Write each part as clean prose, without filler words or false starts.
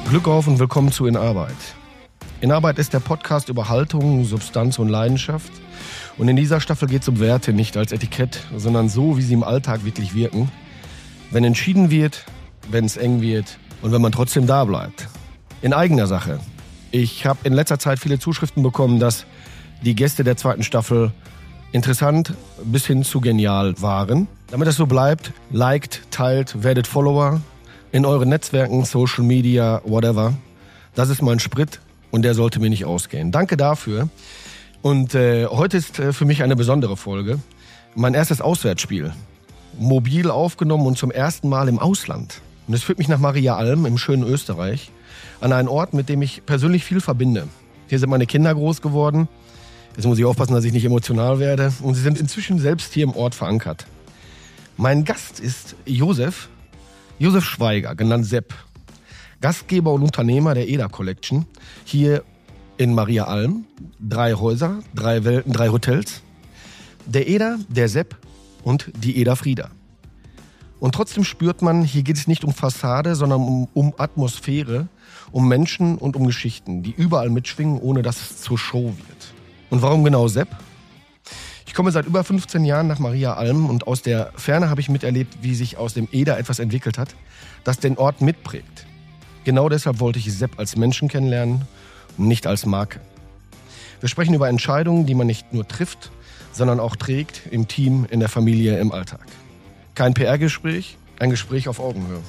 Glück auf und willkommen zu In Arbeit. In Arbeit ist der Podcast über Haltung, Substanz und Leidenschaft. Und in dieser Staffel geht es um Werte, nicht als Etikett, sondern so, wie sie im Alltag wirklich wirken. Wenn entschieden wird, wenn es eng wird und wenn man trotzdem da bleibt. In eigener Sache. Ich habe in letzter Zeit viele Zuschriften bekommen, dass die Gäste der zweiten Staffel interessant bis hin zu genial waren. Damit das so bleibt, liked, teilt, werdet Follower in euren Netzwerken, Social Media, whatever. Das ist mein Sprit und der sollte mir nicht ausgehen. Danke dafür. Und heute ist für mich eine besondere Folge. Mein erstes Auswärtsspiel. Mobil aufgenommen und zum ersten Mal im Ausland. Und es führt mich nach Maria Alm im schönen Österreich. An einen Ort, mit dem ich persönlich viel verbinde. Hier sind meine Kinder groß geworden. Jetzt muss ich aufpassen, dass ich nicht emotional werde. Und sie sind inzwischen selbst hier im Ort verankert. Mein Gast ist Josef Schweiger, genannt Sepp. Gastgeber und Unternehmer der EDA Collection. Hier in Maria Alm. 3 Häuser, 3 Welten, 3 Hotels. Der EDA, der Sepp und die EDA Frieda. Und trotzdem spürt man, hier geht es nicht um Fassade, sondern um Atmosphäre, um Menschen und um Geschichten, die überall mitschwingen, ohne dass es zur Show wird. Und warum genau Sepp? Ich komme seit über 15 Jahren nach Maria Alm und aus der Ferne habe ich miterlebt, wie sich aus dem EDA etwas entwickelt hat, das den Ort mitprägt. Genau deshalb wollte ich Sepp als Menschen kennenlernen und nicht als Marke. Wir sprechen über Entscheidungen, die man nicht nur trifft, sondern auch trägt im Team, in der Familie, im Alltag. Kein PR-Gespräch, ein Gespräch auf Augenhöhe.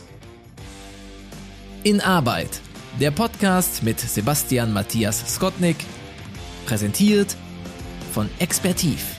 In Arbeit, der Podcast mit Sebastian Matthias Skotnik, präsentiert von Expertiv.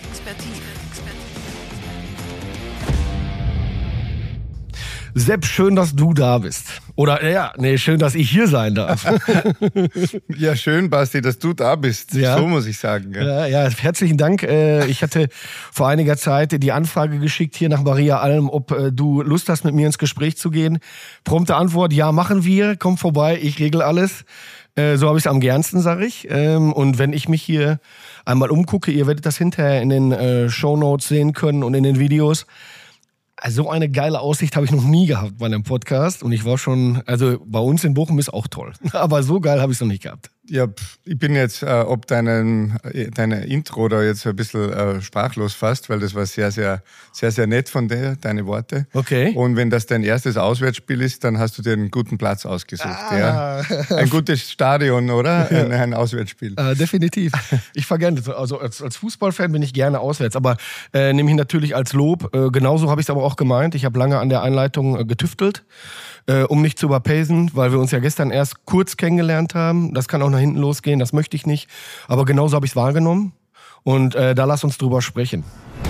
Sepp, schön, dass du da bist. Oder schön, dass ich hier sein darf. Ja, schön, Basti, dass du da bist. Ja. So muss ich sagen. Ja, herzlichen Dank. Ich hatte vor einiger Zeit die Anfrage geschickt hier nach Maria Alm, ob du Lust hast, mit mir ins Gespräch zu gehen. Prompte Antwort, ja, machen wir. Komm vorbei, ich regel alles. So habe ich es am gernsten, sag ich. Und wenn ich mich hier einmal umgucke, ihr werdet das hinterher in den Shownotes sehen können und in den Videos. Also so eine geile Aussicht habe ich noch nie gehabt bei einem Podcast. Und ich war schon, also bei uns in Bochum ist auch toll. Aber so geil habe ich es noch nicht gehabt. Ja, ich bin jetzt ob deine Intro da jetzt ein bisschen sprachlos fast, weil das war sehr, sehr, sehr, sehr nett von dir, deine Worte. Okay. Und wenn das dein erstes Auswärtsspiel ist, dann hast du dir einen guten Platz ausgesucht. Ja? Ein gutes Stadion, oder? Ein Auswärtsspiel. Definitiv. Ich fahre gerne. Also als Fußballfan bin ich gerne auswärts. Aber nehme ich natürlich als Lob. Genauso habe ich es aber auch gemeint. Ich habe lange an der Einleitung getüftelt. Um nicht zu überpacen, weil wir uns ja gestern erst kurz kennengelernt haben. Das kann auch nach hinten losgehen, das möchte ich nicht. Aber genauso habe ich es wahrgenommen. Und da lass uns drüber sprechen.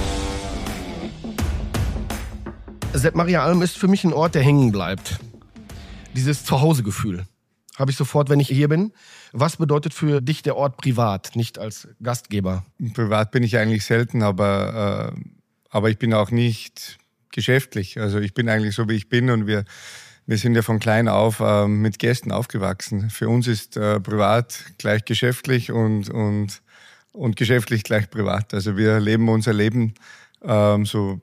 Sepp, Maria Alm ist für mich ein Ort, der hängen bleibt. Dieses Zuhausegefühl habe ich sofort, wenn ich hier bin. Was bedeutet für dich der Ort privat, nicht als Gastgeber? Privat bin ich eigentlich selten, aber ich bin auch nicht geschäftlich. Also ich bin eigentlich so, wie ich bin, und wir sind ja von klein auf mit Gästen aufgewachsen. Für uns ist privat gleich geschäftlich und geschäftlich gleich privat. Also wir leben unser Leben so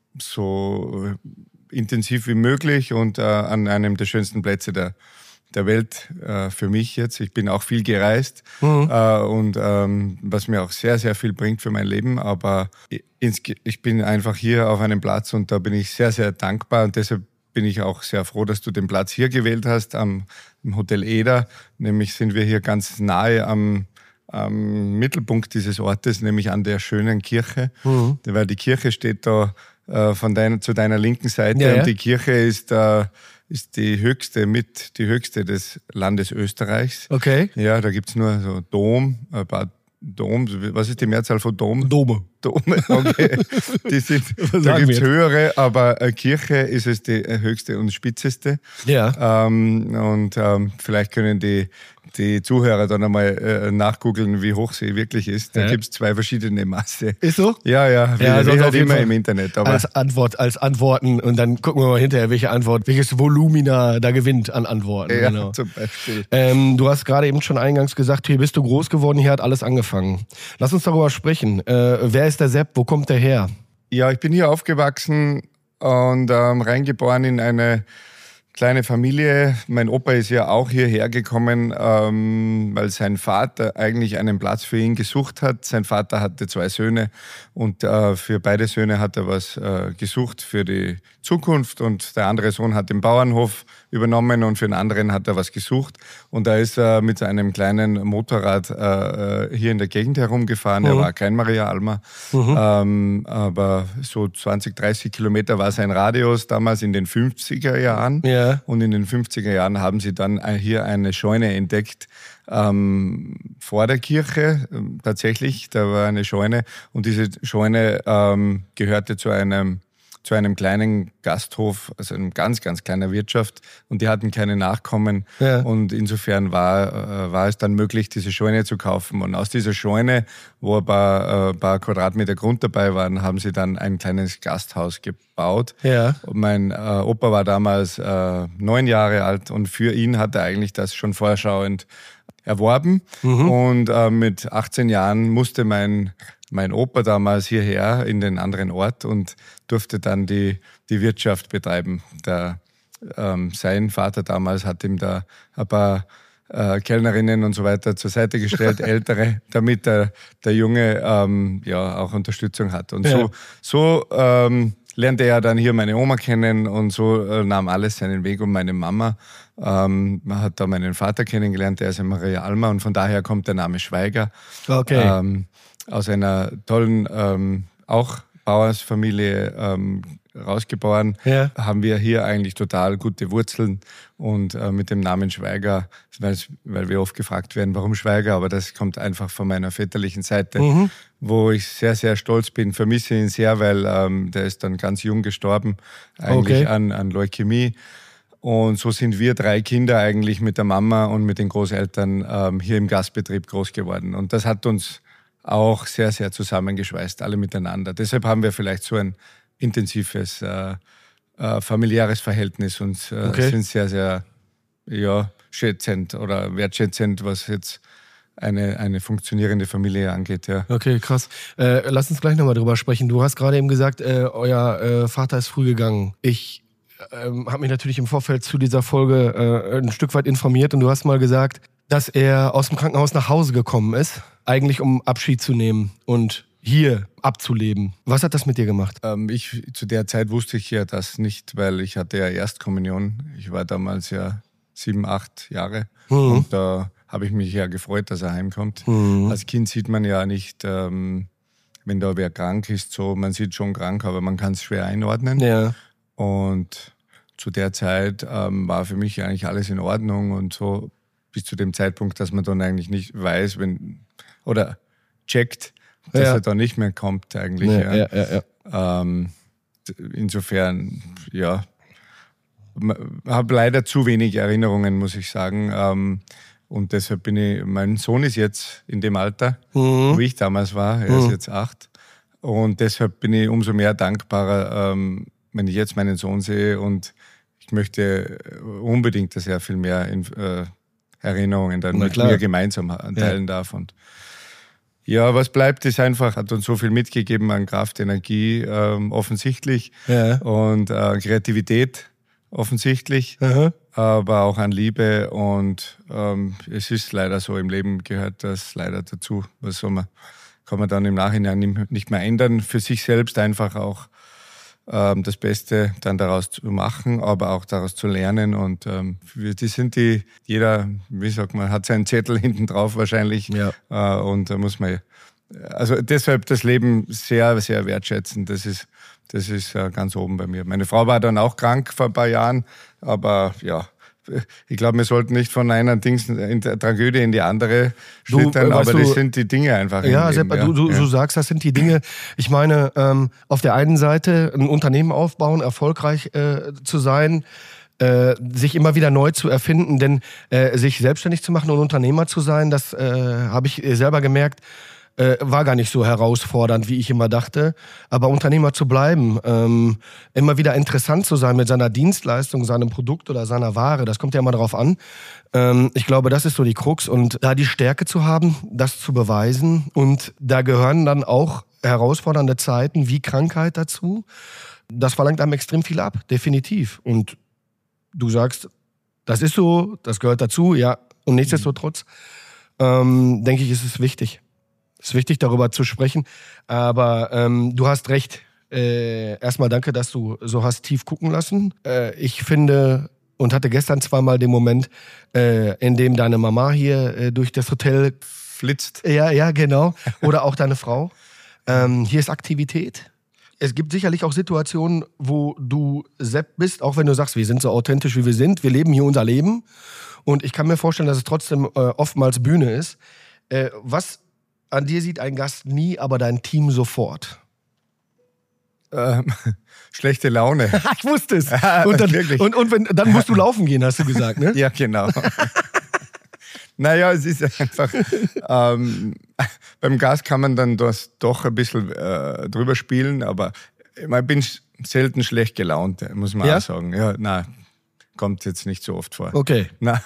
intensiv wie möglich und an einem der schönsten Plätze der Welt für mich jetzt. Ich bin auch viel gereist und was mir auch sehr, sehr viel bringt für mein Leben. Aber ich bin einfach hier auf einem Platz und da bin ich sehr, sehr dankbar, und deshalb bin ich auch sehr froh, dass du den Platz hier gewählt hast, im Hotel EDA. Nämlich sind wir hier ganz nahe am Mittelpunkt dieses Ortes, nämlich an der schönen Kirche. Weil die Kirche steht da zu deiner linken Seite, ja. Und die Kirche ist die höchste des Landes Österreichs. Okay. Ja, da gibt's nur so ein paar Dom, was ist die Mehrzahl von Dom? Dome, okay. Da gibt's höhere, aber Kirche ist es die höchste und spitzeste. Ja. Vielleicht können die Zuhörer dann einmal nachgoogeln, wie hoch sie wirklich ist. Da gibt's 2 verschiedene Maße. Ist so? Ja. Wir auf immer im Internet. Aber als Antworten, und dann gucken wir mal hinterher, welches Volumina da gewinnt an Antworten. Ja, genau. Zum Beispiel. Du hast gerade eben schon eingangs gesagt, hier bist du groß geworden, hier hat alles angefangen. Lass uns darüber sprechen. Wer ist der Sepp? Wo kommt der her? Ja, ich bin hier aufgewachsen und reingeboren in eine kleine Familie. Mein Opa ist ja auch hierher gekommen, weil sein Vater eigentlich einen Platz für ihn gesucht hat. Sein Vater hatte 2 Söhne und für beide Söhne hat er was gesucht für die Zukunft. Und der andere Sohn hat den Bauernhof übernommen und für den anderen hat er was gesucht. Und da ist er mit einem kleinen Motorrad hier in der Gegend herumgefahren. Er war kein Maria Alma, aber so 20, 30 Kilometer war sein Radius damals in den 50er Jahren. Ja. Und in den 50er Jahren haben sie dann hier eine Scheune entdeckt, vor der Kirche tatsächlich. Da war eine Scheune und diese Scheune gehörte zu einem kleinen Gasthof, also einem ganz, ganz kleiner Wirtschaft und die hatten keine Nachkommen und insofern war es dann möglich, diese Scheune zu kaufen und aus dieser Scheune, wo ein paar Quadratmeter Grund dabei waren, haben sie dann ein kleines Gasthaus gebaut. Ja. Und mein Opa war damals 9 Jahre alt und für ihn hat er eigentlich das schon vorschauend erworben und mit 18 Jahren musste mein Opa damals hierher in den anderen Ort und durfte dann die Wirtschaft betreiben. Sein Vater damals hat ihm da ein paar Kellnerinnen und so weiter zur Seite gestellt, ältere, damit der Junge auch Unterstützung hat. Und so lernte er dann hier meine Oma kennen und so nahm alles seinen Weg. Und meine Mama hat da meinen Vater kennengelernt, der ist in Maria Alma und von daher kommt der Name Schweiger. Okay. Aus einer tollen, auch Bauersfamilie rausgeboren, haben wir hier eigentlich total gute Wurzeln und mit dem Namen Schweiger, weil wir oft gefragt werden, warum Schweiger, aber das kommt einfach von meiner väterlichen Seite, wo ich sehr, sehr stolz bin, vermisse ihn sehr, weil der ist dann ganz jung gestorben, eigentlich an Leukämie. Und so sind wir 3 Kinder eigentlich mit der Mama und mit den Großeltern hier im Gastbetrieb groß geworden. Und das hat uns auch sehr, sehr zusammengeschweißt, alle miteinander. Deshalb haben wir vielleicht so ein intensives familiäres Verhältnis und sind sehr, sehr schätzend oder wertschätzend, was jetzt eine funktionierende Familie angeht. Ja. Okay, krass. Lass uns gleich nochmal drüber sprechen. Du hast gerade eben gesagt, euer Vater ist früh gegangen. Ich habe mich natürlich im Vorfeld zu dieser Folge ein Stück weit informiert und du hast mal gesagt, dass er aus dem Krankenhaus nach Hause gekommen ist, eigentlich um Abschied zu nehmen und hier abzuleben. Was hat das mit dir gemacht? Zu der Zeit wusste ich ja das nicht, weil ich hatte ja Erstkommunion. Ich war damals ja 7, 8 Jahre und da habe ich mich ja gefreut, dass er heimkommt. Als Kind sieht man ja nicht, wenn da wer krank ist, so man sieht schon krank, aber man kann es schwer einordnen. Ja. Und zu der Zeit war für mich eigentlich alles in Ordnung und so bis zu dem Zeitpunkt, dass man dann eigentlich nicht weiß, oder checkt, dass er dann nicht mehr kommt eigentlich. Insofern, habe leider zu wenig Erinnerungen, muss ich sagen. Und deshalb mein Sohn ist jetzt in dem Alter, wo ich damals war. Er ist jetzt 8. Und deshalb bin ich umso mehr dankbarer, wenn ich jetzt meinen Sohn sehe. Und ich möchte unbedingt, dass er viel mehr Erinnerungen dann mit mir gemeinsam teilen darf. Und ja, was bleibt, ist einfach, hat uns so viel mitgegeben an Kraft, Energie, offensichtlich, und Kreativität, offensichtlich, aber auch an Liebe. Und es ist leider so, im Leben gehört das leider dazu. Was kann man dann im Nachhinein nicht mehr ändern. Für sich selbst einfach auch das Beste dann daraus zu machen, aber auch daraus zu lernen. Und jeder, wie sagt man, hat seinen Zettel hinten drauf wahrscheinlich. Ja. Und da muss man, also deshalb das Leben sehr, sehr wertschätzen. Das ist ganz oben bei mir. Meine Frau war dann auch krank vor ein paar Jahren, aber ja, ich glaube, wir sollten nicht von einer Tragödie in die andere schlittern, aber das sind die Dinge einfach. Ja, Sepp, du sagst, das sind die Dinge. Ich meine, auf der einen Seite ein Unternehmen aufbauen, erfolgreich zu sein, sich immer wieder neu zu erfinden, denn sich selbstständig zu machen und Unternehmer zu sein, das habe ich selber gemerkt, war gar nicht so herausfordernd, wie ich immer dachte. Aber Unternehmer zu bleiben, immer wieder interessant zu sein mit seiner Dienstleistung, seinem Produkt oder seiner Ware, das kommt ja immer darauf an. Ich glaube, das ist so die Krux. Und da die Stärke zu haben, das zu beweisen. Und da gehören dann auch herausfordernde Zeiten wie Krankheit dazu. Das verlangt einem extrem viel ab, definitiv. Und du sagst, das ist so, das gehört dazu, ja. Und nichtsdestotrotz, denke ich, ist es wichtig. Es ist wichtig, darüber zu sprechen. Aber du hast recht. Erstmal danke, dass du so hast tief gucken lassen. Ich finde und hatte gestern zweimal den Moment, in dem deine Mama hier durch das Hotel flitzt. Ja, genau. Oder auch deine Frau. Hier ist Aktivität. Es gibt sicherlich auch Situationen, wo du Sepp bist, auch wenn du sagst, wir sind so authentisch, wie wir sind. Wir leben hier unser Leben. Und ich kann mir vorstellen, dass es trotzdem oftmals Bühne ist. Was an dir sieht ein Gast nie, aber dein Team sofort? Schlechte Laune. Ich wusste es. Ja, und dann, wirklich. Dann musst du laufen gehen, hast du gesagt, ne? Ja, genau. Naja, es ist einfach, beim Gast kann man dann das doch ein bisschen drüber spielen, aber ich bin selten schlecht gelaunt, muss man auch sagen. Ja, nein, kommt jetzt nicht so oft vor. Okay. Na,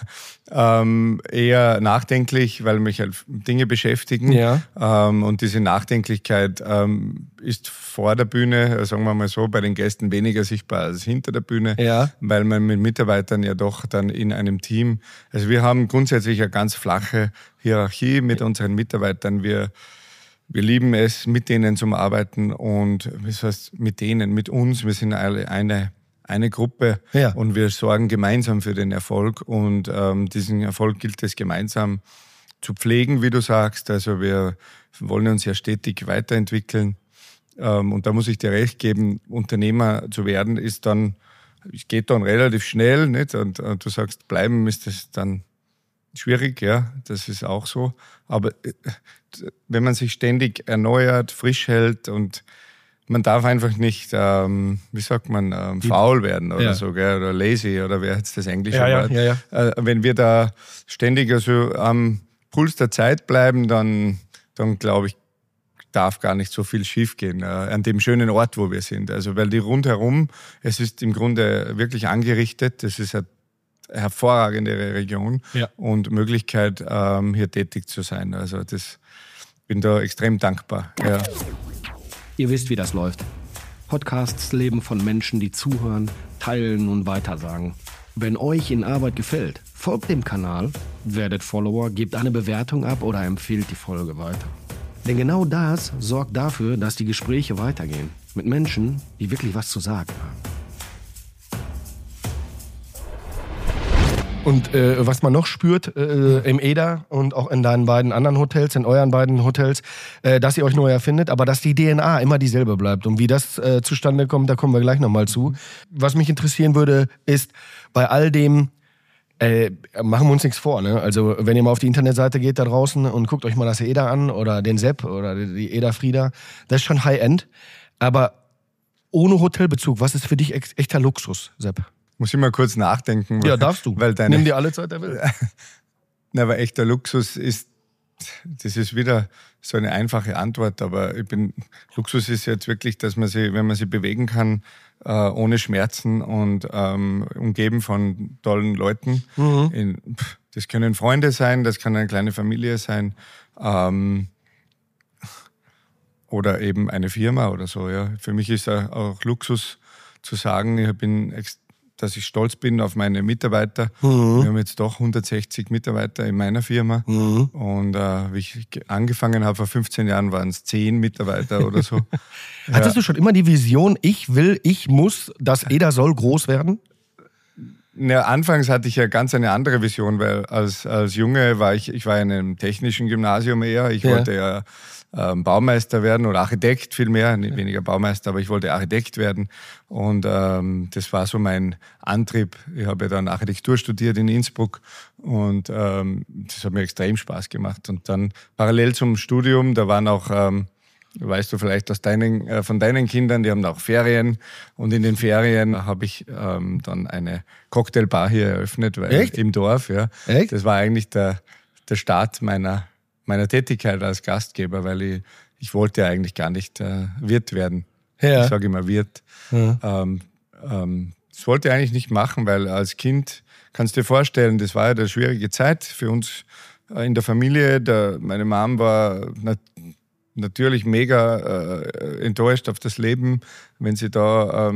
eher nachdenklich, weil mich halt Dinge beschäftigen. Ja. Und diese Nachdenklichkeit ist vor der Bühne, sagen wir mal so, bei den Gästen weniger sichtbar als hinter der Bühne, weil man mit Mitarbeitern ja doch dann in einem Team, also wir haben grundsätzlich eine ganz flache Hierarchie mit unseren Mitarbeitern. Wir lieben es, mit denen zu arbeiten und das heißt mit denen, mit uns, wir sind alle eine Gruppe und wir sorgen gemeinsam für den Erfolg und diesen Erfolg gilt es gemeinsam zu pflegen, wie du sagst. Also wir wollen uns ja stetig weiterentwickeln und da muss ich dir recht geben, Unternehmer zu werden ist dann, es geht dann relativ schnell, nicht? Und du sagst, bleiben ist das dann schwierig, ja, das ist auch so. Aber wenn man sich ständig erneuert, frisch hält und man darf einfach nicht, wie sagt man, faul werden oder so, gell? Oder lazy oder wer jetzt das englische Wort. Ja. Wenn wir da ständig also am Puls der Zeit bleiben, dann glaube ich, darf gar nicht so viel schiefgehen an dem schönen Ort, wo wir sind. Also weil die rundherum, es ist im Grunde wirklich angerichtet, das ist eine hervorragende Region und Möglichkeit, hier tätig zu sein. Also bin da extrem dankbar. Ja. Ihr wisst, wie das läuft. Podcasts leben von Menschen, die zuhören, teilen und weitersagen. Wenn euch in Arbeit gefällt, folgt dem Kanal, werdet Follower, gebt eine Bewertung ab oder empfehlt die Folge weiter. Denn genau das sorgt dafür, dass die Gespräche weitergehen. Mit Menschen, die wirklich was zu sagen haben. Und was man noch spürt im EDA und auch in deinen beiden anderen Hotels, in euren beiden Hotels, dass ihr euch neu erfindet, aber dass die DNA immer dieselbe bleibt. Und wie das zustande kommt, da kommen wir gleich nochmal zu. Was mich interessieren würde, ist bei all dem, machen wir uns nichts vor, ne? Also wenn ihr mal auf die Internetseite geht da draußen und guckt euch mal das EDA an oder den Sepp oder die EDA Frieda, das ist schon High-End. Aber ohne Hotelbezug, was ist für dich echter Luxus, Sepp? Muss ich mal kurz nachdenken. Ja, darfst du. Weil Nimm dir alle Zeit der Welt. Na, aber echter Luxus das ist wieder so eine einfache Antwort, aber Luxus ist jetzt wirklich, dass man sich, wenn man sich bewegen kann, ohne Schmerzen und umgeben von tollen Leuten. Das können Freunde sein, das kann eine kleine Familie sein, oder eben eine Firma oder so. Ja. Für mich ist auch Luxus zu sagen, dass ich stolz bin auf meine Mitarbeiter. Wir haben jetzt doch 160 Mitarbeiter in meiner Firma. Und wie ich angefangen habe vor 15 Jahren, waren es 10 Mitarbeiter oder so. Hattest du schon immer die Vision, ich muss, das EDA soll groß werden? Ja, anfangs hatte ich ja ganz eine andere Vision, weil als Junge war ich war in einem technischen Gymnasium eher. Ich wollte ja Baumeister werden oder Architekt vielmehr, weniger Baumeister, aber ich wollte Architekt werden und das war so mein Antrieb. Ich habe ja dann Architektur studiert in Innsbruck und das hat mir extrem Spaß gemacht. Und dann parallel zum Studium, da waren auch, weißt du vielleicht von deinen Kindern, die haben auch Ferien und in den Ferien habe ich dann eine Cocktailbar hier eröffnet, im Dorf. Ja. Echt? Das war eigentlich der Start meiner Tätigkeit als Gastgeber, weil ich wollte ja eigentlich gar nicht Wirt werden. Ja. Ich sage immer Wirt. Ja. Das wollte ich eigentlich nicht machen, weil als Kind, kannst du dir vorstellen, das war ja eine schwierige Zeit für uns in der Familie. Meine Mom war natürlich mega enttäuscht auf das Leben, wenn sie da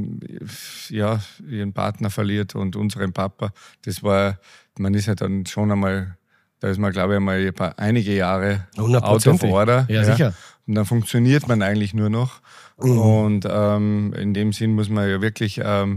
ihren Partner verliert und unseren Papa. Das war, man ist ja dann schon einmal, da ist man, glaube ich, einmal einige Jahre out of order. Ja, sicher. Und dann funktioniert man eigentlich nur noch. Und in dem Sinn muss man ja wirklich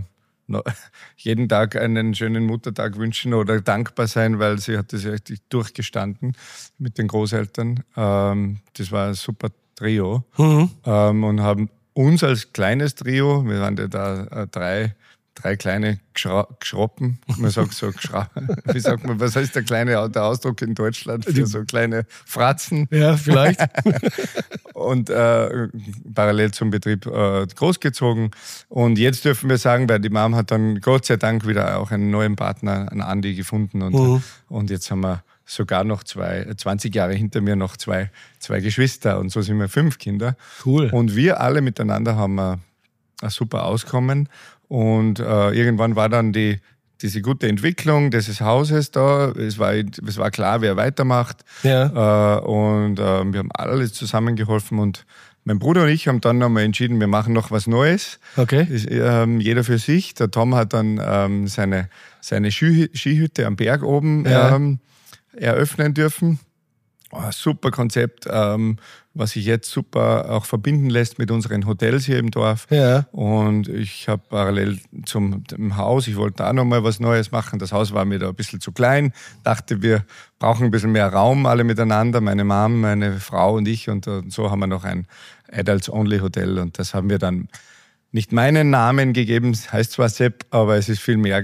jeden Tag einen schönen Muttertag wünschen oder dankbar sein, weil sie hat das ja richtig durchgestanden mit den Großeltern. Das war ein super Trio. Und haben uns als kleines Trio, wir waren ja da drei kleine Geschroppen, man sagt so, wie sagt man, was heißt der Ausdruck in Deutschland für so kleine Fratzen? Ja, vielleicht. Und parallel zum Betrieb großgezogen. Und jetzt dürfen wir sagen, weil die Mom hat dann Gott sei Dank wieder auch einen neuen Partner, einen Andi, gefunden. Und jetzt haben wir sogar noch 20 Jahre hinter mir noch zwei Geschwister. Und so sind wir 5 Kinder. Cool. Und wir alle miteinander haben ein super Auskommen. Und irgendwann war dann diese gute Entwicklung dieses Hauses da. Es war klar, wer weitermacht. Ja. Und wir haben alle zusammengeholfen. Und mein Bruder und ich haben dann nochmal entschieden, wir machen noch was Neues. Okay. Jeder für sich. Der Tom hat dann seine Skihütte am Berg oben eröffnen dürfen. Super Konzept, was sich jetzt super auch verbinden lässt mit unseren Hotels hier im Dorf. Ja. Und ich habe parallel zum Haus, ich wollte da nochmal was Neues machen. Das Haus war mir da ein bisschen zu klein. Dachte, wir brauchen ein bisschen mehr Raum, alle miteinander. Meine Mom, meine Frau und ich. Und so haben wir noch ein Adults-Only-Hotel. Und das haben wir dann nicht meinen Namen gegeben. Es heißt zwar Sepp, aber es ist vielmehr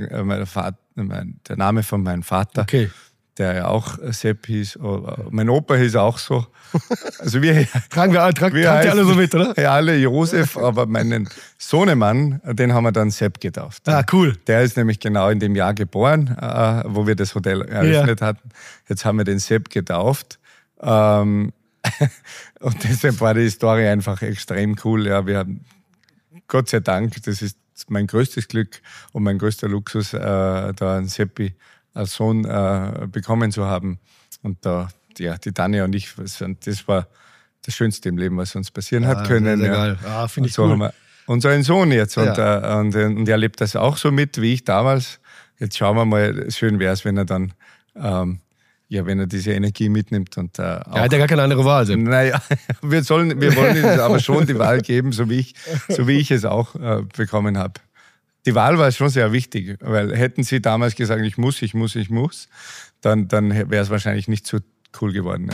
der Name von meinem Vater. Okay. Der ja auch Sepp hieß. Mein Opa hieß auch so. Also wir Tragen wir alle so mit, oder? Ja, alle Josef, aber meinen Sohnemann, den haben wir dann Sepp getauft. Ah, cool. Der ist nämlich genau in dem Jahr geboren, wo wir das Hotel eröffnet hatten. Jetzt haben wir den Sepp getauft. Und deshalb war die Story einfach extrem cool. Ja, wir haben, Gott sei Dank, das ist mein größtes Glück und mein größter Luxus, da einen Seppi als Sohn bekommen zu haben. Und die Tanja und ich, das war das Schönste im Leben, was uns passieren hat können. Sehr geil. Finde ich so cool. haben wir unseren Sohn jetzt und Ja. Er lebt das auch so mit, wie ich damals. Jetzt schauen wir mal, schön wäre es, wenn er dann, wenn er diese Energie mitnimmt. Und, Er hat ja gar keine andere Wahl. Naja, wir wollen ihm aber schon die Wahl geben, so wie ich es auch bekommen habe. Die Wahl war schon sehr wichtig, weil hätten sie damals gesagt, ich muss, dann wäre es wahrscheinlich nicht so cool geworden.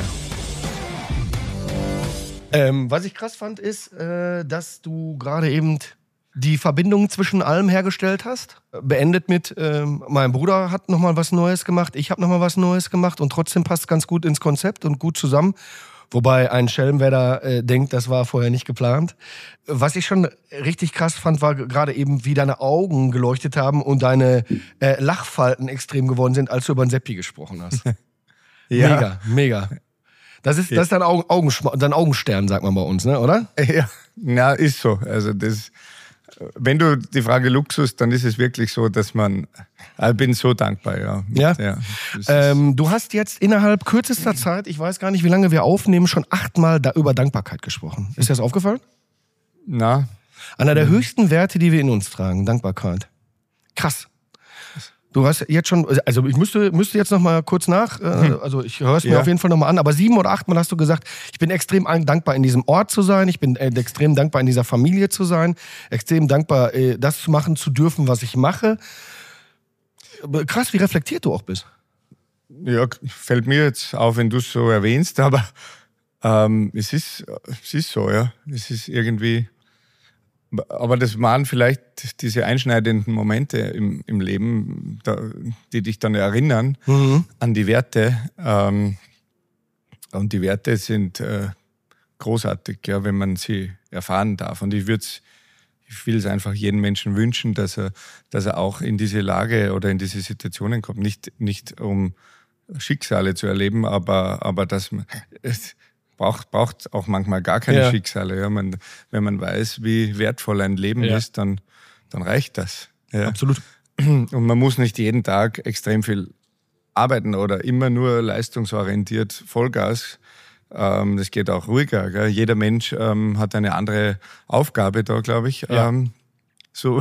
Ja. Was ich krass fand, ist, dass du gerade eben die Verbindung zwischen allem hergestellt hast. Beendet mit, mein Bruder hat nochmal was Neues gemacht, ich habe nochmal was Neues gemacht und trotzdem passt es ganz gut ins Konzept und gut zusammen. Wobei ein Schelm, wer da denkt, das war vorher nicht geplant. Was ich schon richtig krass fand, war gerade eben, wie deine Augen geleuchtet haben und deine Lachfalten extrem geworden sind, als du über den Seppi gesprochen hast. Ja. Mega. Das ist dein Augenstern, sagt man bei uns, ne, oder? Ja, ist so. Also wenn du die Frage Luxus, dann ist es wirklich so, dass ich bin so dankbar, ja. Ja. Du hast jetzt innerhalb kürzester Zeit, ich weiß gar nicht, wie lange wir aufnehmen, schon 8-mal über Dankbarkeit gesprochen. Ist dir das aufgefallen? Na. Einer der höchsten Werte, die wir in uns tragen, Dankbarkeit. Krass. Du hast jetzt schon, also ich müsste jetzt noch mal kurz also ich höre es mir auf jeden Fall noch mal an, aber 7 oder 8 Mal hast du gesagt, ich bin extrem dankbar, in diesem Ort zu sein, ich bin extrem dankbar, in dieser Familie zu sein, extrem dankbar, das zu machen zu dürfen, was ich mache. Krass, wie reflektiert du auch bist. Ja, fällt mir jetzt auf, wenn du es so erwähnst, aber es ist so, ja. Es ist irgendwie. Aber das waren vielleicht diese einschneidenden Momente im Leben, die dich dann erinnern an die Werte. Und die Werte sind großartig, ja, wenn man sie erfahren darf. Und ich will es einfach jedem Menschen wünschen, dass er auch in diese Lage oder in diese Situationen kommt. Nicht um Schicksale zu erleben, aber dass man... braucht auch manchmal gar keine Schicksale. Ja. Wenn man weiß, wie wertvoll ein Leben ist, dann reicht das. Ja. Absolut. Und man muss nicht jeden Tag extrem viel arbeiten oder immer nur leistungsorientiert Vollgas Das geht auch ruhiger. Gell? Jeder Mensch hat eine andere Aufgabe da, glaube ich. Ja. So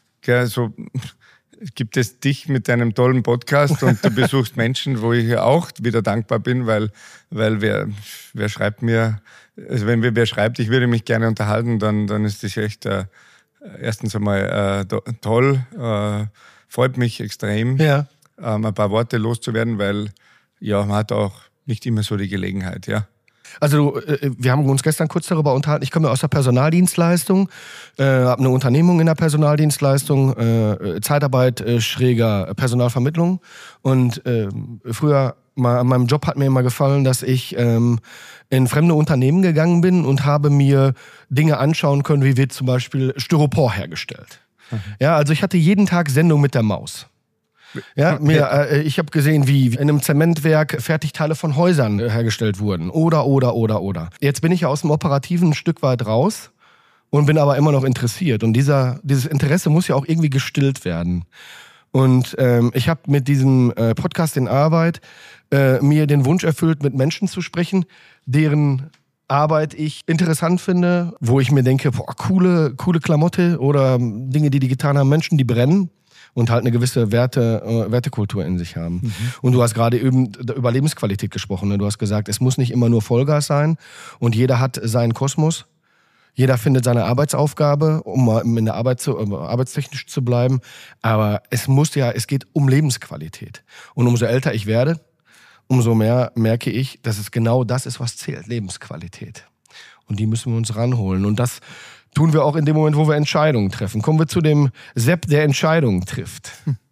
gibt es dich mit deinem tollen Podcast und du besuchst Menschen, wo ich auch wieder dankbar bin, weil wer schreibt mir, also wenn wer schreibt, ich würde mich gerne unterhalten, dann ist das echt erstens einmal toll, freut mich extrem, ein paar Worte loszuwerden, weil ja, man hat auch nicht immer so die Gelegenheit, ja. Also wir haben uns gestern kurz darüber unterhalten, ich komme aus der Personaldienstleistung, habe eine Unternehmung in der Personaldienstleistung, Zeitarbeit, schräger Personalvermittlung und früher mal an meinem Job hat mir immer gefallen, dass ich in fremde Unternehmen gegangen bin und habe mir Dinge anschauen können, wie wird zum Beispiel Styropor hergestellt. Ja, also ich hatte jeden Tag Sendung mit der Maus. Ja, ich habe gesehen, wie in einem Zementwerk Fertigteile von Häusern hergestellt wurden. Oder. Jetzt bin ich ja aus dem Operativen ein Stück weit raus und bin aber immer noch interessiert. Und dieses Interesse muss ja auch irgendwie gestillt werden. Und ich habe mit diesem Podcast in Arbeit mir den Wunsch erfüllt, mit Menschen zu sprechen, deren Arbeit ich interessant finde, wo ich mir denke, boah, coole Klamotte oder Dinge, die getan haben, Menschen, die brennen. Und halt eine gewisse Wertekultur in sich haben. Mhm. Und du hast gerade über Lebensqualität gesprochen. Ne? Du hast gesagt, es muss nicht immer nur Vollgas sein und jeder hat seinen Kosmos. Jeder findet seine Arbeitsaufgabe, um in der arbeitstechnisch zu bleiben. Aber es geht um Lebensqualität. Und umso älter ich werde, umso mehr merke ich, dass es genau das ist, was zählt, Lebensqualität. Und die müssen wir uns ranholen. Und das tun wir auch in dem Moment, wo wir Entscheidungen treffen. Kommen wir zu dem Sepp, der Entscheidungen trifft.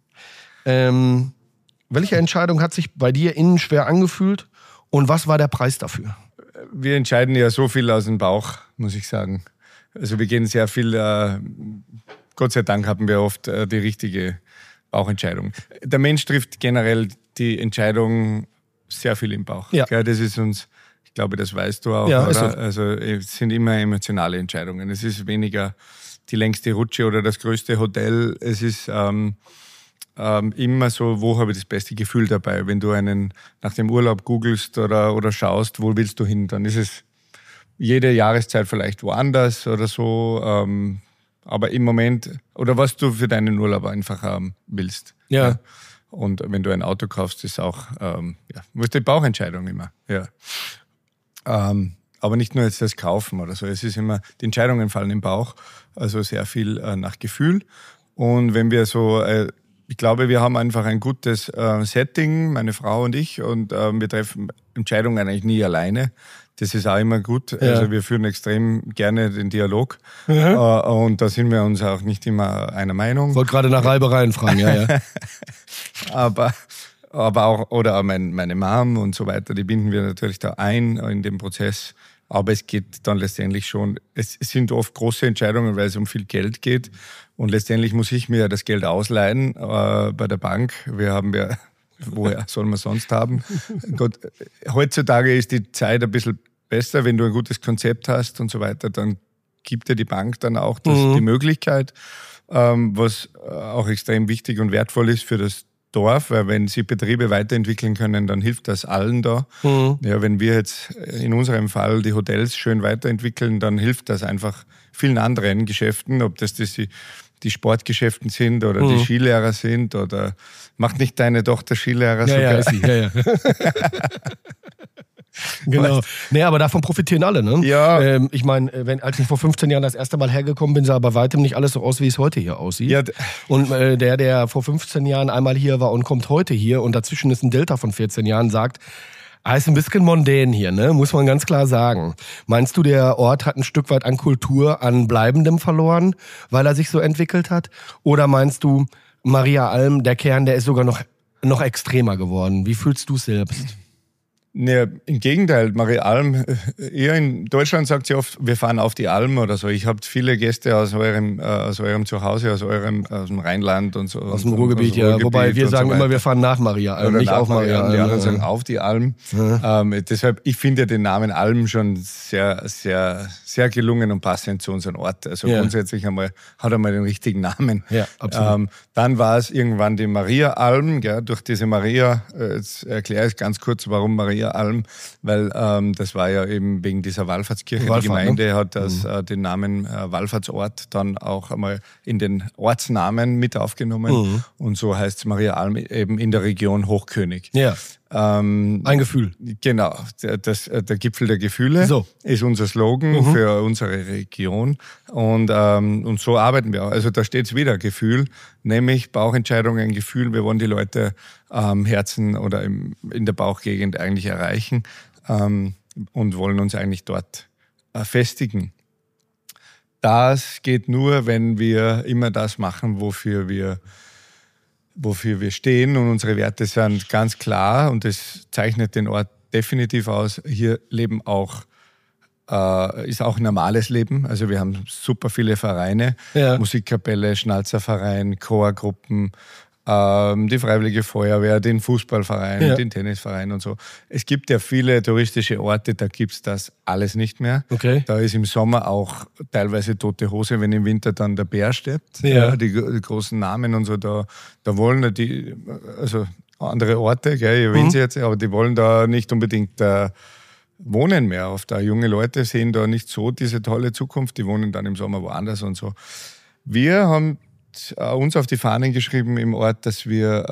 Welche Entscheidung hat sich bei dir innen schwer angefühlt und was war der Preis dafür? Wir entscheiden ja so viel aus dem Bauch, muss ich sagen. Also wir gehen sehr viel, Gott sei Dank haben wir oft die richtige Bauchentscheidung. Der Mensch trifft generell die Entscheidung sehr viel im Bauch. Ja. Das ist uns... Ich glaube, das weißt du auch, ja, oder? Also es sind immer emotionale Entscheidungen. Es ist weniger die längste Rutsche oder das größte Hotel. Es ist immer so, wo habe ich das beste Gefühl dabei? Wenn du nach dem Urlaub googelst oder schaust, wo willst du hin, dann ist es jede Jahreszeit vielleicht woanders oder so. Aber im Moment, oder was du für deinen Urlaub einfach haben willst. Ja. Und wenn du ein Auto kaufst, ist auch musst die Bauchentscheidung immer. Ja. Aber nicht nur jetzt das Kaufen oder so. Es ist immer, die Entscheidungen fallen im Bauch, also sehr viel nach Gefühl. Und wenn wir so, ich glaube, wir haben einfach ein gutes Setting, meine Frau und ich, und wir treffen Entscheidungen eigentlich nie alleine. Das ist auch immer gut. Ja. Also wir führen extrem gerne den Dialog. Mhm. Und da sind wir uns auch nicht immer einer Meinung. Ich wollte gerade nach Reibereien fragen, ja. Aber auch, oder meine Mom und so weiter, die binden wir natürlich da ein in den Prozess. Aber es geht dann letztendlich schon, es sind oft große Entscheidungen, weil es um viel Geld geht. Und letztendlich muss ich mir das Geld ausleihen bei der Bank. Wir haben ja, woher soll man sonst haben? Gott, heutzutage ist die Zeit ein bisschen besser, wenn du ein gutes Konzept hast und so weiter, dann gibt dir die Bank dann auch die Möglichkeit, was auch extrem wichtig und wertvoll ist für das Dorf, weil wenn sie Betriebe weiterentwickeln können, dann hilft das allen da. Mhm. Ja, wenn wir jetzt in unserem Fall die Hotels schön weiterentwickeln, dann hilft das einfach vielen anderen Geschäften, ob das die Sportgeschäften sind oder die Skilehrer sind oder macht nicht deine Tochter Skilehrer sogar? Ja, ist sie. Ja. Genau. Nee, aber davon profitieren alle, ne? Ja. Ich meine, als ich vor 15 Jahren das erste Mal hergekommen bin, sah bei weitem nicht alles so aus, wie es heute hier aussieht. Ja. Und der vor 15 Jahren einmal hier war und kommt heute hier und dazwischen ist ein Delta von 14 Jahren, sagt, ist ein bisschen mondän hier, ne? Muss man ganz klar sagen. Meinst du, der Ort hat ein Stück weit an Kultur, an Bleibendem verloren, weil er sich so entwickelt hat? Oder meinst du, Maria Alm, der Kern, der ist sogar noch extremer geworden? Wie fühlst du es selbst? Nee, im Gegenteil, Maria Alm, eher in Deutschland sagt sie oft, wir fahren auf die Alm oder so. Ich habe viele Gäste aus eurem Zuhause, aus dem Rheinland und so. Aus dem Ruhrgebiet, ja. Wobei wir sagen so immer, wir fahren nach Maria Alm, nicht auf Maria Alm. Die anderen sagen auf die Alm. Ja. Deshalb, ich finde den Namen Alm schon sehr, sehr, sehr gelungen und passend zu unserem Ort. Also grundsätzlich hat er mal den richtigen Namen. Ja, absolut. Dann war es irgendwann die Maria Alm, gell, durch diese Maria, jetzt erkläre ich ganz kurz, warum Maria Mariaalm, weil das war ja eben wegen dieser Wallfahrtskirche. Die Gemeinde hat den Namen Wallfahrtsort dann auch einmal in den Ortsnamen mit aufgenommen. Und so heißt es Mariaalm eben in der Region Hochkönig. Ja. Ein Gefühl. Genau, der Gipfel der Gefühle ist unser Slogan für unsere Region und so arbeiten wir auch. Also da steht es wieder, Gefühl, nämlich Bauchentscheidungen, Gefühl, wir wollen die Leute am Herzen oder in der Bauchgegend eigentlich erreichen und wollen uns eigentlich dort festigen. Das geht nur, wenn wir immer das machen, wofür wir stehen, und unsere Werte sind ganz klar und das zeichnet den Ort definitiv aus. Hier leben ist auch normales Leben. Also wir haben super viele Vereine, Musikkapelle, Schnalzerverein, Chorgruppen, die Freiwillige Feuerwehr, den Fußballverein, den Tennisverein und so. Es gibt ja viele touristische Orte, da gibt es das alles nicht mehr. Okay. Da ist im Sommer auch teilweise tote Hose, wenn im Winter dann der Bär stirbt. Ja. Die großen Namen und so, da wollen die, also andere Orte, gell, ich erwähne sie jetzt, aber die wollen da nicht unbedingt wohnen mehr. Oft junge Leute sehen da nicht so diese tolle Zukunft, die wohnen dann im Sommer woanders und so. Wir haben uns auf die Fahnen geschrieben im Ort, dass wir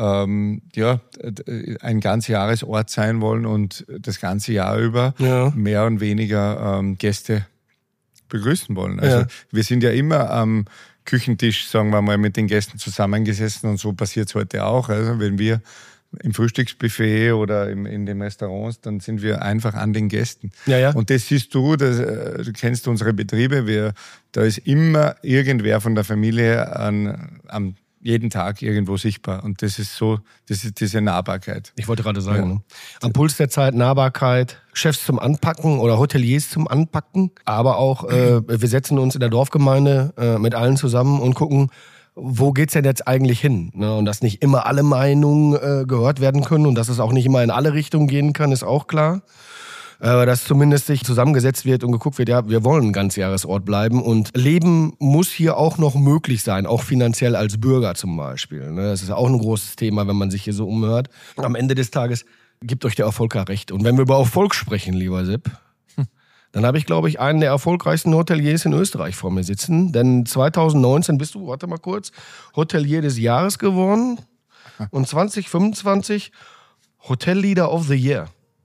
ein Ganzjahresort sein wollen und das ganze Jahr über mehr und weniger Gäste begrüßen wollen. Also wir sind ja immer am Küchentisch, sagen wir mal, mit den Gästen zusammengesessen und so passiert es heute auch. Also wenn wir im Frühstücksbuffet oder in den Restaurants, dann sind wir einfach an den Gästen. Ja. Und das siehst du, du kennst unsere Betriebe, da ist immer irgendwer von der Familie am jeden Tag irgendwo sichtbar. Und das ist diese Nahbarkeit. Ich wollte gerade sagen, ne? Am Puls der Zeit, Nahbarkeit, Chefs zum Anpacken oder Hoteliers zum Anpacken, aber auch, wir setzen uns in der Dorfgemeinde mit allen zusammen und gucken, wo geht's denn jetzt eigentlich hin? Ne? Und dass nicht immer alle Meinungen gehört werden können und dass es auch nicht immer in alle Richtungen gehen kann, ist auch klar. Dass zumindest sich zusammengesetzt wird und geguckt wird, ja, wir wollen ein Ganzjahresort bleiben und Leben muss hier auch noch möglich sein, auch finanziell als Bürger zum Beispiel. Ne? Das ist auch ein großes Thema, wenn man sich hier so umhört. Am Ende des Tages gibt euch der Erfolg ja recht. Und wenn wir über Erfolg sprechen, lieber Sepp, dann habe ich, glaube ich, einen der erfolgreichsten Hoteliers in Österreich vor mir sitzen. Denn 2019 bist du, warte mal kurz, Hotelier des Jahres geworden und 2025 Hotel Leader of the Year.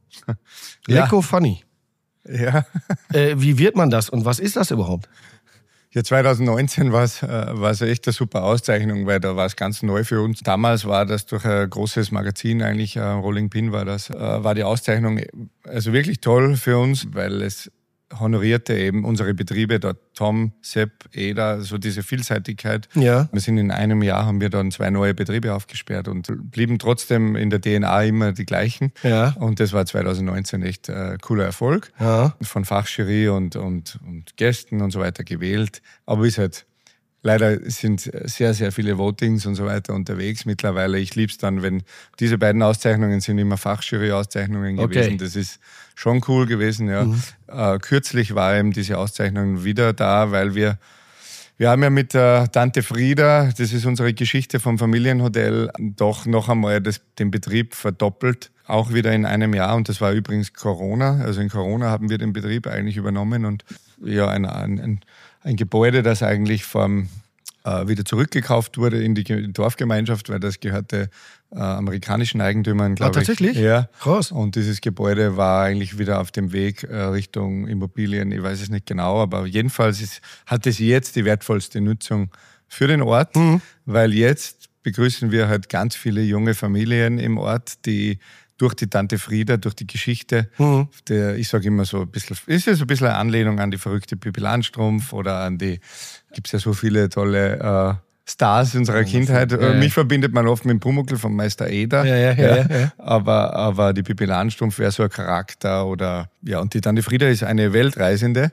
Lecko funny. Ja. Wie wird man das und was ist das überhaupt? Ja, 2019 war es echt eine super Auszeichnung, weil da war es ganz neu für uns. Damals war das durch ein großes Magazin, eigentlich Rolling Pin war die Auszeichnung also wirklich toll für uns, weil es honorierte eben unsere Betriebe, dort Tom, Sepp, Eda, so diese Vielseitigkeit. Ja. Wir sind in einem Jahr, haben wir dann 2 neue Betriebe aufgesperrt und blieben trotzdem in der DNA immer die gleichen. Ja. Und das war 2019 echt cooler Erfolg. Ja. Von Fachjury und Gästen und so weiter gewählt. Aber ist halt, leider sind sehr, sehr viele Votings und so weiter unterwegs mittlerweile. Ich lieb's dann, wenn diese beiden Auszeichnungen sind immer Fachjury-Auszeichnungen gewesen. Das ist schon cool gewesen, ja. Kürzlich war eben diese Auszeichnung wieder da, weil wir haben ja mit der Tante Frieda, das ist unsere Geschichte vom Familienhotel, doch noch einmal den Betrieb verdoppelt. Auch wieder in einem Jahr, und das war übrigens Corona. Also in Corona haben wir den Betrieb eigentlich übernommen und ja, ein Gebäude, das eigentlich wieder zurückgekauft wurde in die Dorfgemeinschaft, weil das gehörte amerikanischen Eigentümern, glaube ich. Tatsächlich? Ja. Krass. Und dieses Gebäude war eigentlich wieder auf dem Weg Richtung Immobilien, ich weiß es nicht genau, aber jedenfalls hat es jetzt die wertvollste Nutzung für den Ort, weil jetzt begrüßen wir halt ganz viele junge Familien im Ort, die durch die Tante Frieda, durch die Geschichte, ich sage immer so ein bisschen, ist ja so ein bisschen eine Anlehnung an die verrückte Pippi Langstrumpf oder gibt's ja so viele tolle Stars unserer Kindheit. Mich verbindet man oft mit dem Pumuckl vom Meister Eder. Ja. Aber die Pippi Langstrumpf wäre so ein Charakter und die Tante Frieda ist eine Weltreisende.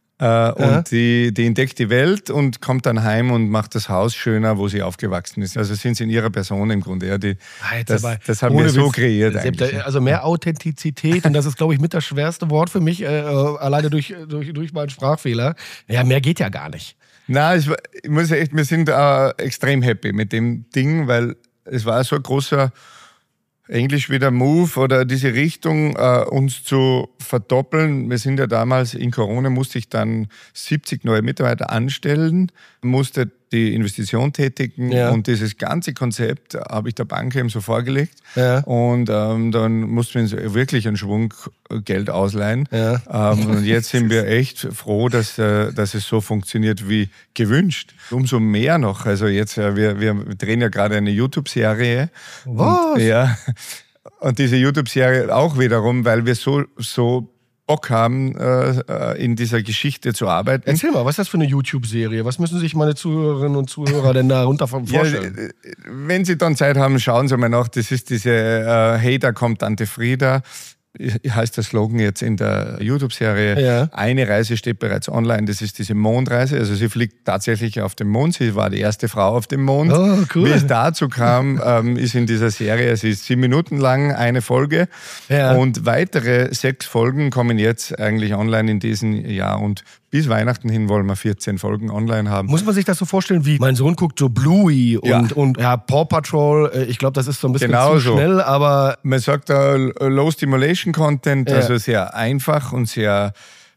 Und die entdeckt die Welt und kommt dann heim und macht das Haus schöner, wo sie aufgewachsen ist. Also sind sie in ihrer Person im Grunde. Ja, das haben wir so kreiert eigentlich. Also mehr Authentizität, und das ist, glaube ich, mit das schwerste Wort für mich, alleine durch meinen Sprachfehler. Ja, mehr geht ja gar nicht. Nein, ich muss wir sind extrem happy mit dem Ding, weil es war so ein großer Englisch wieder Move oder diese Richtung, uns zu verdoppeln. Wir sind ja damals in Corona, musste ich dann 70 neue Mitarbeiter anstellen, musste die Investition tätigen und dieses ganze Konzept habe ich der Bank eben so vorgelegt und dann mussten wir uns wirklich einen Schwung Geld ausleihen und jetzt sind wir echt froh, dass es so funktioniert wie gewünscht. Umso mehr noch, also jetzt, wir drehen ja gerade eine YouTube-Serie. Was? Und diese YouTube-Serie auch wiederum, weil wir so Bock haben, in dieser Geschichte zu arbeiten. Erzähl mal, was ist das für eine YouTube-Serie? Was müssen sich meine Zuhörerinnen und Zuhörer denn darunter vorstellen? Ja, wenn Sie dann Zeit haben, schauen Sie mal nach. Das ist diese Hey, da kommt Tante Frieda. Heißt der Slogan jetzt in der YouTube-Serie. Ja. Eine Reise steht bereits online, das ist diese Mondreise. Also sie fliegt tatsächlich auf den Mond. Sie war die erste Frau auf dem Mond. Oh, cool. Wie es dazu kam, ist in dieser Serie, es ist 7 Minuten lang eine Folge. Ja. Und weitere 6 Folgen kommen jetzt eigentlich online in diesem Jahr. Und bis Weihnachten hin wollen wir 14 Folgen online haben. Muss man sich das so vorstellen, wie mein Sohn guckt so Bluey und Paw Patrol. Ich glaube, das ist so ein bisschen zu schnell, aber... Man sagt da Low Stimulation Content, also sehr einfach und sehr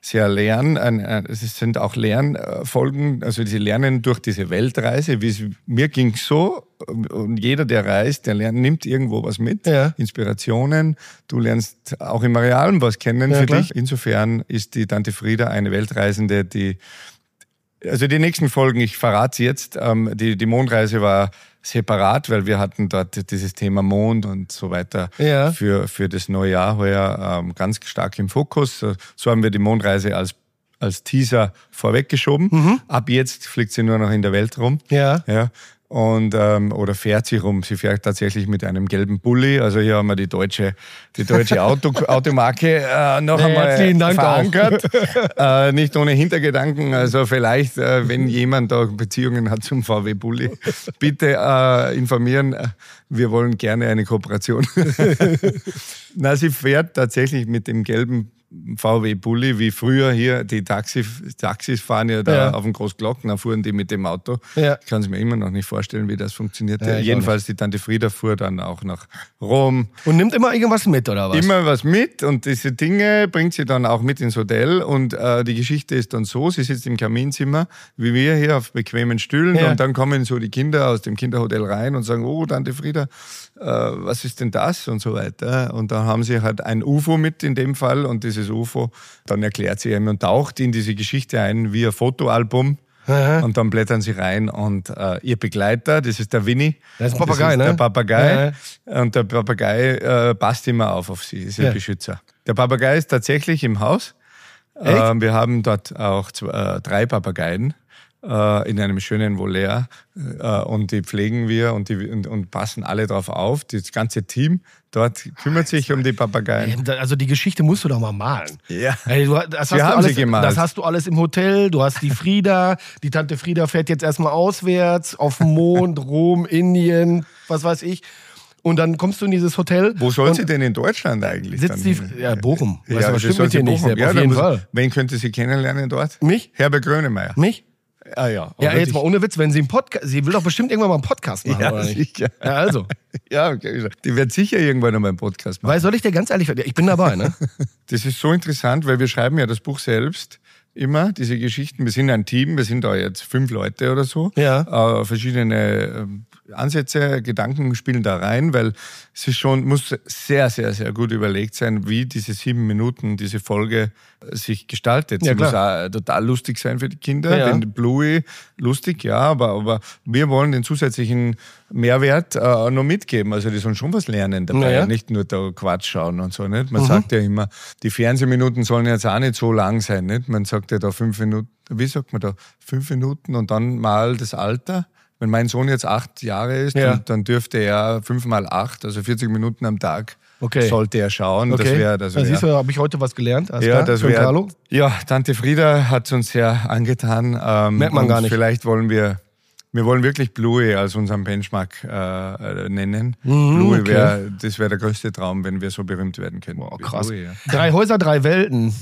es sind auch Lernfolgen, also sie lernen durch diese Weltreise. Mir ging es so, und jeder, der reist, der nimmt irgendwo was mit, Inspirationen. Du lernst auch im Realen was kennen für dich. Insofern ist die Tante Frieda eine Weltreisende, also die nächsten Folgen, ich verrate sie jetzt, die Mondreise war separat, weil wir hatten dort dieses Thema Mond und so weiter für das neue Jahr heuer ganz stark im Fokus. So haben wir die Mondreise als Teaser vorweggeschoben. Ab jetzt fliegt sie nur noch in der Welt rum. Ja. Und, oder fährt sie rum. Sie fährt tatsächlich mit einem gelben Bulli. Also hier haben wir die deutsche Automarke noch einmal verankert. Nicht ohne Hintergedanken. Also vielleicht, wenn jemand da Beziehungen hat zum VW Bulli, bitte informieren. Wir wollen gerne eine Kooperation. Na, sie fährt tatsächlich mit dem gelben VW Bulli, wie früher hier die Taxis fahren ja da auf dem Großglockner, fuhren die mit dem Auto. Ja. Ich kann es mir immer noch nicht vorstellen, wie das funktioniert. Jedenfalls die Tante Frieda fuhr dann auch nach Rom. Und nimmt immer irgendwas mit, oder was? Immer was mit und diese Dinge bringt sie dann auch mit ins Hotel und die Geschichte ist dann so, sie sitzt im Kaminzimmer, wie wir hier auf bequemen Stühlen und dann kommen so die Kinder aus dem Kinderhotel rein und sagen, oh, Tante Frieda, was ist denn das und so weiter. Und dann haben sie halt ein UFO mit in dem Fall und dieses UFO, dann erklärt sie ihm und taucht in diese Geschichte ein wie ein Fotoalbum. Aha. Und dann blättern sie rein und ihr Begleiter, das ist der Winnie. Das ist ein Papagei, ne? Der Papagei. Ja. Und der Papagei passt immer auf sie, ist ihr Beschützer. Der Papagei ist tatsächlich im Haus. Wir haben dort auch 3 Papageien in einem schönen Voliere und die pflegen wir und passen alle drauf auf. Das ganze Team dort kümmert sich um die Papageien. Also die Geschichte musst du doch mal malen. Ja, wir haben sie gemalt. Das hast du alles im Hotel, du hast die Frieda, die Tante Frieda fährt jetzt erstmal auswärts, auf den Mond, Rom, Indien, was weiß ich. Und dann kommst du in dieses Hotel. Wo soll sie denn in Deutschland eigentlich? Sitzt sie, Bochum. Weißt du, was stimmt mit dir nicht, Sepp, auf jeden Fall. Wen könnte sie kennenlernen dort? Mich? Herbert Grönemeyer. Mich? Ah ja. Ja, jetzt mal ohne Witz, wenn sie sie will doch bestimmt irgendwann mal einen Podcast machen, oder nicht? Sicher. Ja, also. Ja, okay. Die wird sicher irgendwann noch mal einen Podcast machen. Weil, soll ich dir ganz ehrlich, ich bin dabei, ne? Das ist so interessant, weil wir schreiben ja das Buch selbst immer, diese Geschichten. Wir sind ein Team, wir sind da jetzt 5 Leute oder so. Ja. Verschiedene Ansätze, Gedanken spielen da rein, weil es ist muss sehr, sehr, sehr gut überlegt sein, wie diese 7 Minuten, diese Folge sich gestaltet. Sie muss auch total lustig sein für die Kinder. Ja. Den Bluey, lustig, ja, aber wir wollen den zusätzlichen Mehrwert noch mitgeben. Also die sollen schon was lernen dabei, nicht nur da Quatsch schauen und so. Nicht? Man sagt ja immer, die Fernsehminuten sollen jetzt auch nicht so lang sein. Nicht? Man sagt ja da 5 Minuten, wie sagt man da, 5 Minuten und dann mal das Alter. Wenn mein Sohn jetzt 8 Jahre ist, dann dürfte er 5 mal 8, also 40 Minuten am Tag, sollte er schauen. Okay. Siehst du, habe ich heute was gelernt? Das wäre. Ja, Tante Frieda hat es uns sehr angetan. Merkt man gar nicht. Vielleicht wollen wir wirklich Bluey als unseren Benchmark nennen. Bluey das wäre der größte Traum, wenn wir so berühmt werden können. Wow, krass. Bluey, 3 Häuser, 3 Welten.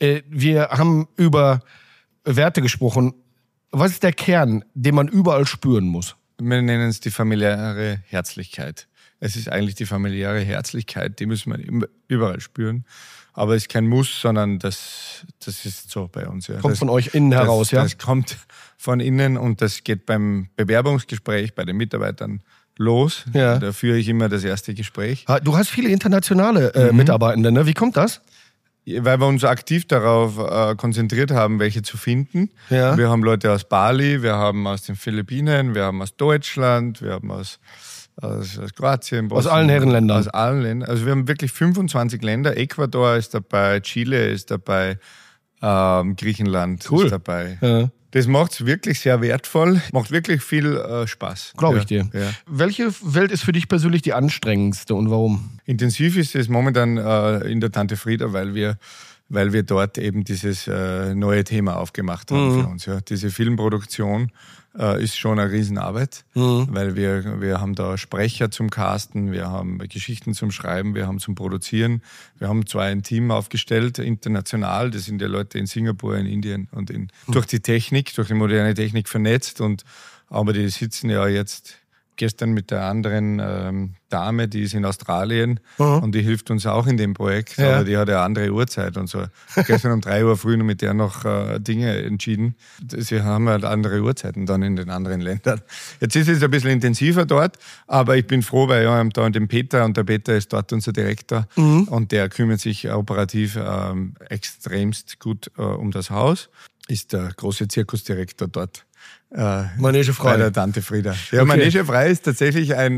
Wir haben über Werte gesprochen. Was ist der Kern, den man überall spüren muss? Wir nennen es die familiäre Herzlichkeit. Es ist eigentlich die familiäre Herzlichkeit, die müssen wir überall spüren. Aber es ist kein Muss, sondern das ist so bei uns. Ja. Kommt von euch innen heraus, ja? Das kommt von innen und das geht beim Bewerbungsgespräch bei den Mitarbeitern los. Ja. Da führe ich immer das erste Gespräch. Du hast viele internationale Mitarbeitende, ne? Wie kommt das? Weil wir uns aktiv darauf konzentriert haben, welche zu finden. Ja. Wir haben Leute aus Bali, wir haben aus den Philippinen, wir haben aus Deutschland, wir haben aus Kroatien, Bosnien, aus allen Herrenländern. Aus allen Ländern. Also wir haben wirklich 25 Länder. Ecuador ist dabei, Chile ist dabei, Griechenland ist dabei. Ja. Das macht es wirklich sehr wertvoll, macht wirklich viel Spaß. Glaube ich dir. Ja. Welche Welt ist für dich persönlich die anstrengendste und warum? Intensiv ist es momentan in der Tante Frieda, weil wir dort eben dieses neue Thema aufgemacht haben für uns. Ja. Diese Filmproduktion ist schon eine Riesenarbeit, weil wir haben da Sprecher zum Casten, wir haben Geschichten zum Schreiben, wir haben zum Produzieren. Wir haben zwar ein Team aufgestellt, international, das sind ja Leute in Singapur, in Indien und durch die Technik, durch die moderne Technik vernetzt. Aber die sitzen ja jetzt gestern mit der anderen Dame, die ist in Australien und die hilft uns auch in dem Projekt, aber die hat eine andere Uhrzeit und so. Gestern um 3 Uhr früh noch mit der noch Dinge entschieden. Sie haben halt andere Uhrzeiten dann in den anderen Ländern. Jetzt ist es ein bisschen intensiver dort, aber ich bin froh, weil wir haben da den Peter und der Peter ist dort unser Direktor und der kümmert sich operativ extremst gut um das Haus, ist der große Zirkusdirektor dort. Manegefrei. Bei der Tante Frieda. Ja, Okay. Manegefrei ist tatsächlich ein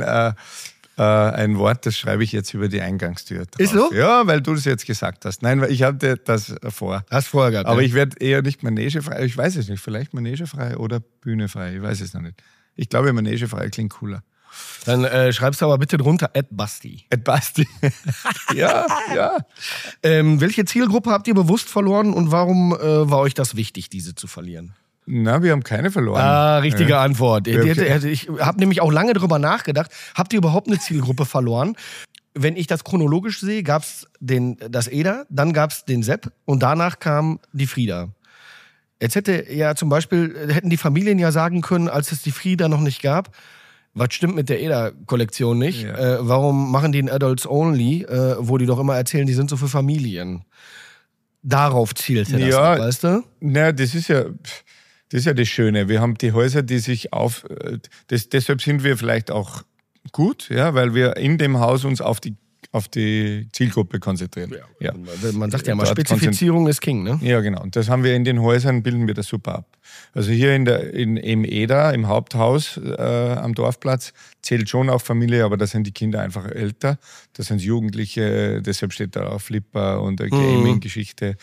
Wort, das schreibe ich jetzt über die Eingangstür drauf. Ist so? Ja, weil du das jetzt gesagt hast. Nein, weil ich hatte das vor. Hast vorher gehabt. Aber ja. ich werde eher nicht manegefrei, ich weiß es nicht, vielleicht manegefrei oder bühnefrei, ich weiß es noch nicht. Ich glaube, manegefrei klingt cooler. Dann schreibst du aber bitte drunter @Basti. Basti. Ja. Welche Zielgruppe habt ihr bewusst verloren und warum war euch das wichtig, diese zu verlieren? Na, wir haben keine verloren. Richtige Antwort. Okay. Ich habe nämlich auch lange drüber nachgedacht. Habt ihr überhaupt eine Zielgruppe verloren? Wenn ich das chronologisch sehe, gab es das Eder, dann gab es den Sepp und danach kam die Frieda. Jetzt hätten die Familien ja sagen können, als es die Frieda noch nicht gab, was stimmt mit der Eder-Kollektion nicht? Ja. Warum machen die ein Adults Only, wo die doch immer erzählen, die sind so für Familien? Darauf zielte das, Ja. weißt du? Na, das ist ja das Schöne. Wir haben die Häuser, die sich deshalb sind wir vielleicht auch gut, ja, weil wir in dem Haus uns auf die Zielgruppe konzentrieren. Ja. Man sagt ja mal, Dort Spezifizierung ist King, ne? Ja, genau. Und das haben wir in den Häusern, bilden wir das super ab. Also hier im Eda, im Haupthaus am Dorfplatz, zählt schon auch Familie, aber da sind die Kinder einfach älter. Das sind Jugendliche, deshalb steht da auch Flipper und eine Gaming-Geschichte.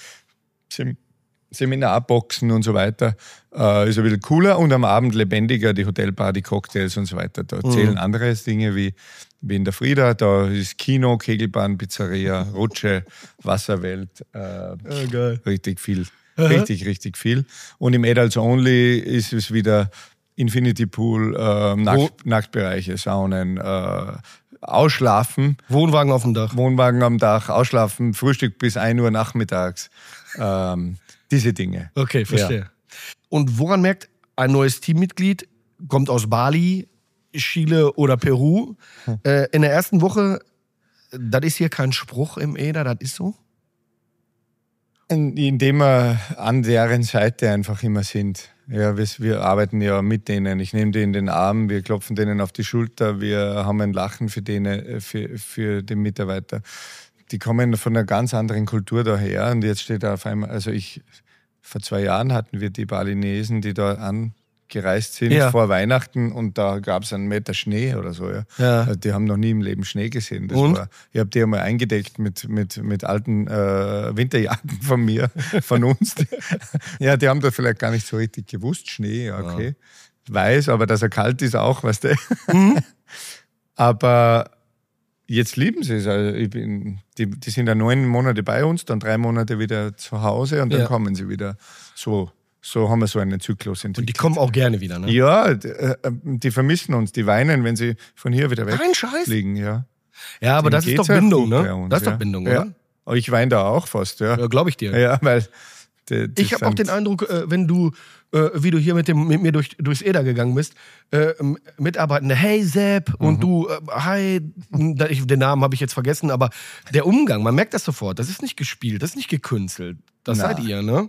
Seminarboxen und so weiter, ist ein bisschen cooler und am Abend lebendiger, die Hotelbar, die Cocktails und so weiter. Da zählen andere Dinge wie in der Frieda, da ist Kino, Kegelbahn, Pizzeria, Rutsche, Wasserwelt, Geil. richtig viel. Richtig viel. Und im Adults Only ist es wieder Infinity Pool, Nacktbereiche, Saunen, Ausschlafen. Wohnwagen auf dem Dach. Wohnwagen am Dach, Ausschlafen, Frühstück bis 1 Uhr nachmittags. Diese Dinge. Okay, verstehe. Ja. Und woran merkt ein neues Teammitglied, kommt aus Bali, Chile oder Peru, in der ersten Woche, das ist hier kein Spruch im Eder, das ist so? Indem wir an deren Seite einfach immer sind. Ja, wir arbeiten ja mit denen. Ich nehme die in den Arm, wir klopfen denen auf die Schulter, wir haben ein Lachen für den Mitarbeiter. Die kommen von einer ganz anderen Kultur daher und jetzt steht da auf einmal, vor 2 Jahren hatten wir die Balinesen, die da angereist sind vor Weihnachten und da gab es 1 Meter Schnee oder so. Ja. Also die haben noch nie im Leben Schnee gesehen. Ich habe die einmal eingedeckt mit alten Winterjacken von mir, von uns. Ja, die haben da vielleicht gar nicht so richtig gewusst, Schnee, okay. Ja. Weiß, aber dass er kalt ist auch, weißt du. Aber jetzt lieben sie es. Also die sind ja 9 Monate bei uns, dann 3 Monate wieder zu Hause und dann kommen sie wieder. So haben wir so einen Zyklus entwickelt. Und die kommen auch gerne wieder, ne? Ja, die vermissen uns, die weinen, wenn sie von hier wieder wegfliegen. Ja, aber das ist doch Bindung, ne? Das ist doch Bindung, oder? Ja. Ich weine da auch fast, ja. Ja, glaube ich dir. Ja, weil Ich habe auch den Eindruck, wenn du, wie du hier mit mir durchs Eder gegangen bist, Mitarbeitende, hey Sepp, und du, hi, den Namen habe ich jetzt vergessen, aber der Umgang, man merkt das sofort, das ist nicht gespielt, das ist nicht gekünstelt, das seid ihr, ne?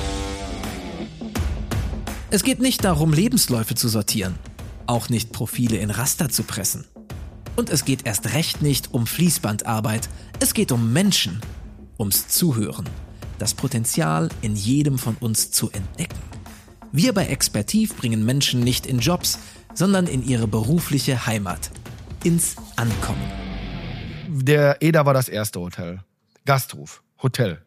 Es geht nicht darum, Lebensläufe zu sortieren, auch nicht Profile in Raster zu pressen. Und es geht erst recht nicht um Fließbandarbeit, es geht um Menschen, ums Zuhören, das Potenzial in jedem von uns zu entdecken. Wir bei Expertiv bringen Menschen nicht in Jobs, sondern in ihre berufliche Heimat, ins Ankommen. Der Eder war das erste Hotel. Gasthof, Hotel.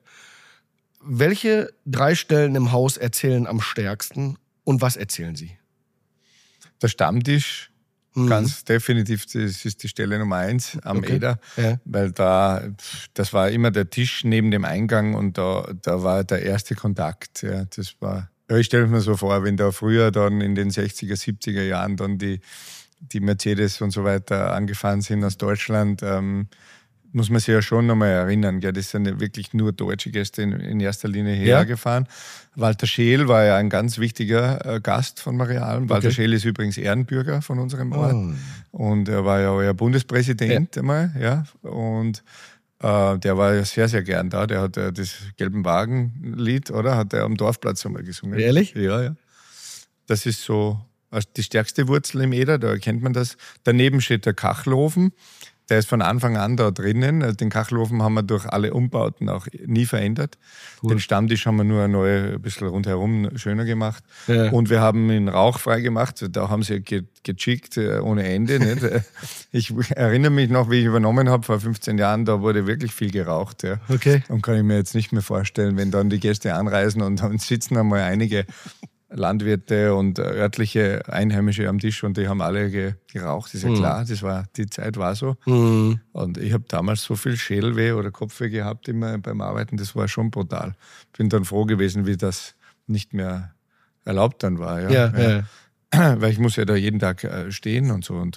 Welche 3 Stellen im Haus erzählen am stärksten und was erzählen sie? Der Stammtisch, ganz definitiv, das ist die Stelle Nummer 1 am Eder, weil das war immer der Tisch neben dem Eingang und da war der erste Kontakt. Ja, das war, ich stelle mir so vor, wenn da früher dann in den 60er, 70er Jahren dann die Mercedes und so weiter angefahren sind aus Deutschland, muss man sich ja schon nochmal erinnern, gell? Das sind ja wirklich nur deutsche Gäste in erster Linie hergefahren. Walter Scheel war ja ein ganz wichtiger Gast von Marialm. Walter Scheel ist übrigens Ehrenbürger von unserem Ort. Und er war ja euer Bundespräsident einmal. Ja? Und der war ja sehr, sehr gern da. Der hat das Gelben Wagen-Lied, oder? Hat er am Dorfplatz einmal gesungen. Ehrlich? Ja. Das ist so die stärkste Wurzel im Eder, da erkennt man das. Daneben steht der Kachelofen. Der ist von Anfang an da drinnen. Also den Kachelofen haben wir durch alle Umbauten auch nie verändert. Cool. Den Stammtisch haben wir nur neu ein bisschen rundherum schöner gemacht. Ja. Und wir haben ihn rauchfrei gemacht. Da haben sie gechickt ohne Ende. Nicht? Ich erinnere mich noch, wie ich übernommen habe vor 15 Jahren, da wurde wirklich viel geraucht. Ja. Okay. Und kann ich mir jetzt nicht mehr vorstellen, wenn dann die Gäste anreisen und dann sitzen einmal einige Landwirte und örtliche Einheimische am Tisch und die haben alle geraucht, ist ja klar, die Zeit war so. Und ich habe damals so viel Schädelweh oder Kopfweh gehabt immer beim Arbeiten, das war schon brutal. Bin dann froh gewesen, wie das nicht mehr erlaubt dann war. Ja. Weil ich muss ja da jeden Tag stehen und so. Und.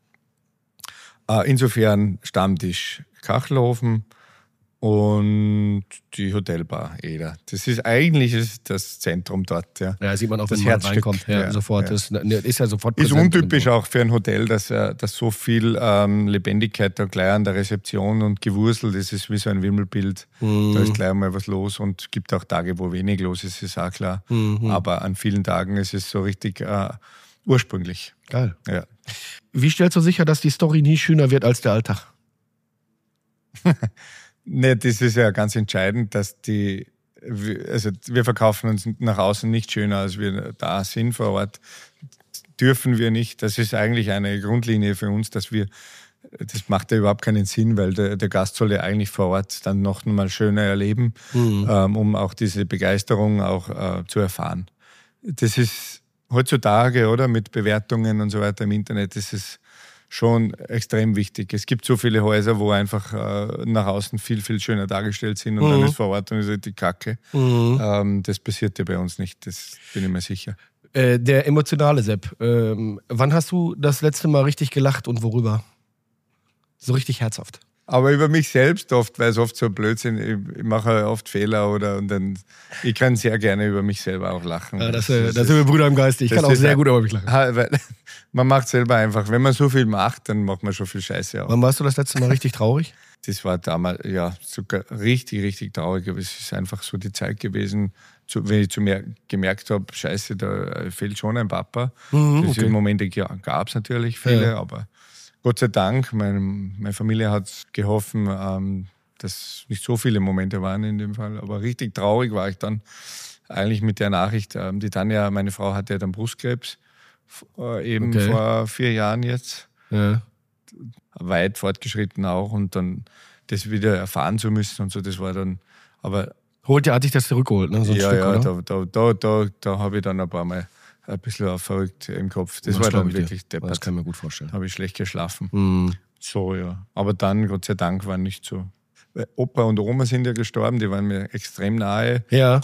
Insofern Stammtisch Kachelofen und die Hotelbar Eder. Das ist eigentlich das Zentrum dort. Ja, sieht man auch, das wenn man reinkommt. Sofort. Das ist ja sofort präsent. Ist untypisch auch für ein Hotel, dass so viel Lebendigkeit da gleich an der Rezeption und Gewursel, das ist wie so ein Wimmelbild. Da ist gleich mal was los und es gibt auch Tage, wo wenig los ist, ist auch klar. Aber an vielen Tagen ist es so richtig ursprünglich. Geil. Ja. Wie stellst du sicher, dass die Story nie schöner wird als der Alltag? Ne, das ist ja ganz entscheidend, dass wir verkaufen uns nach außen nicht schöner, als wir da sind vor Ort. Dürfen wir nicht. Das ist eigentlich eine Grundlinie für uns, das macht ja überhaupt keinen Sinn, weil der Gast soll ja eigentlich vor Ort dann noch mal schöner erleben, um auch diese Begeisterung auch zu erfahren. Das ist heutzutage, oder, mit Bewertungen und so weiter im Internet, das ist schon extrem wichtig. Es gibt so viele Häuser, wo einfach nach außen viel, viel schöner dargestellt sind und dann ist vor Ort und ist die Kacke. Das passiert ja bei uns nicht, das bin ich mir sicher. Der emotionale Sepp, wann hast du das letzte Mal richtig gelacht und worüber? So richtig herzhaft. Aber über mich selbst oft, weil es oft so Blödsinn, ich mache oft Fehler und dann, ich kann sehr gerne über mich selber auch lachen. Ja, das sind wir Brüder im Geiste. Ich kann auch sehr gut über mich lachen. Weil man macht selber einfach, wenn man so viel macht, dann macht man schon viel Scheiße auch. Wann warst du das letzte Mal richtig traurig? Das war damals, ja, sogar richtig, richtig traurig. Aber es ist einfach so die Zeit gewesen, wenn ich gemerkt habe, Scheiße, da fehlt schon ein Papa. Diese Momente gab es natürlich viele, aber Gott sei Dank, meine Familie hat geholfen, dass nicht so viele Momente waren in dem Fall. Aber richtig traurig war ich dann eigentlich mit der Nachricht. Die Tanja, meine Frau, hatte ja dann Brustkrebs, vor 4 Jahren jetzt. Ja. Weit fortgeschritten auch. Und dann das wieder erfahren zu müssen und so, das war dann, aber... Hat dich das zurückgeholt, ne? So Da habe ich dann ein paar Mal ein bisschen verrückt im Kopf. Das war dann wirklich deppert. Das kann ich mir gut vorstellen. Habe ich schlecht geschlafen. So, ja. Aber dann, Gott sei Dank, war nicht so. Weil Opa und Oma sind ja gestorben, die waren mir extrem nahe. Ja.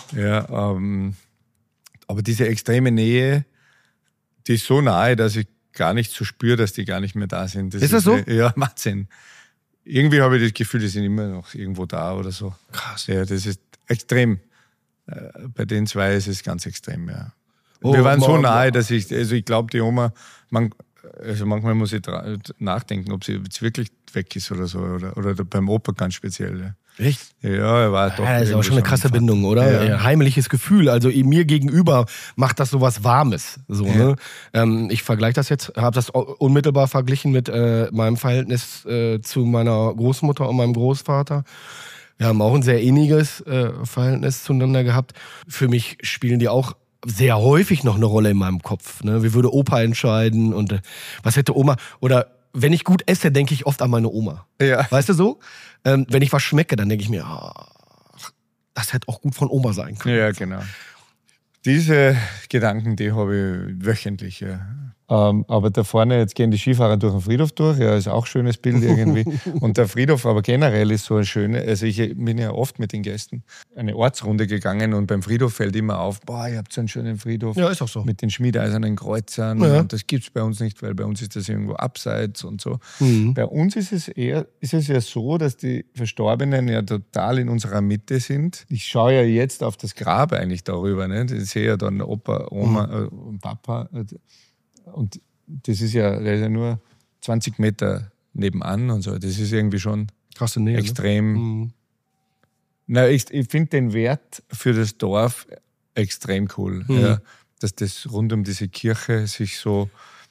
Aber diese extreme Nähe, die ist so nahe, dass ich gar nicht so spüre, dass die gar nicht mehr da sind. Ist das so? Ja, Wahnsinn. Irgendwie habe ich das Gefühl, die sind immer noch irgendwo da oder so. Krass. Ja, das ist extrem. Bei den zwei ist es ganz extrem, ja. Oh, wir waren so nahe, dass ich glaube, die Oma, manchmal muss ich nachdenken, ob sie jetzt wirklich weg ist oder so. Oder beim Opa ganz speziell. Ja. Echt? Ja, er war doch. Ja, das ist aber schon eine krasse Bindung, oder? Ja. Heimliches Gefühl. Also mir gegenüber macht das sowas Warmes. So, ne? Ich vergleiche das jetzt, habe das unmittelbar verglichen mit meinem Verhältnis zu meiner Großmutter und meinem Großvater. Wir haben auch ein sehr inniges Verhältnis zueinander gehabt. Für mich spielen die auch sehr häufig noch eine Rolle in meinem Kopf. Ne? Wie würde Opa entscheiden und was hätte Oma? Oder wenn ich gut esse, denke ich oft an meine Oma. Ja. Weißt du so? Wenn ich was schmecke, dann denke ich mir, das hätte auch gut von Oma sein können. Ja, genau. Diese Gedanken, die habe ich wöchentlich. Ja. Aber da vorne, jetzt gehen die Skifahrer durch den Friedhof durch, ja, ist auch ein schönes Bild irgendwie. Und der Friedhof aber generell ist so ein schöner, also ich bin ja oft mit den Gästen eine Ortsrunde gegangen und beim Friedhof fällt immer auf, ihr habt so einen schönen Friedhof. Ja, ist auch so. Mit den schmiedeisernen Kreuzern. Ja. Und das gibt es bei uns nicht, weil bei uns ist das irgendwo abseits und so. Mhm. Bei uns ist es ja so, dass die Verstorbenen ja total in unserer Mitte sind. Ich schaue ja jetzt auf das Grab eigentlich darüber, ne? Ich sehe ja dann Opa, Oma und Papa. Und das ist ja nur 20 Meter nebenan und so. Das ist irgendwie schon krasse Nähe, extrem. Ne? Mhm. Na, ich finde den Wert für das Dorf extrem cool. Mhm. Ja, dass das rund um diese Kirche sich so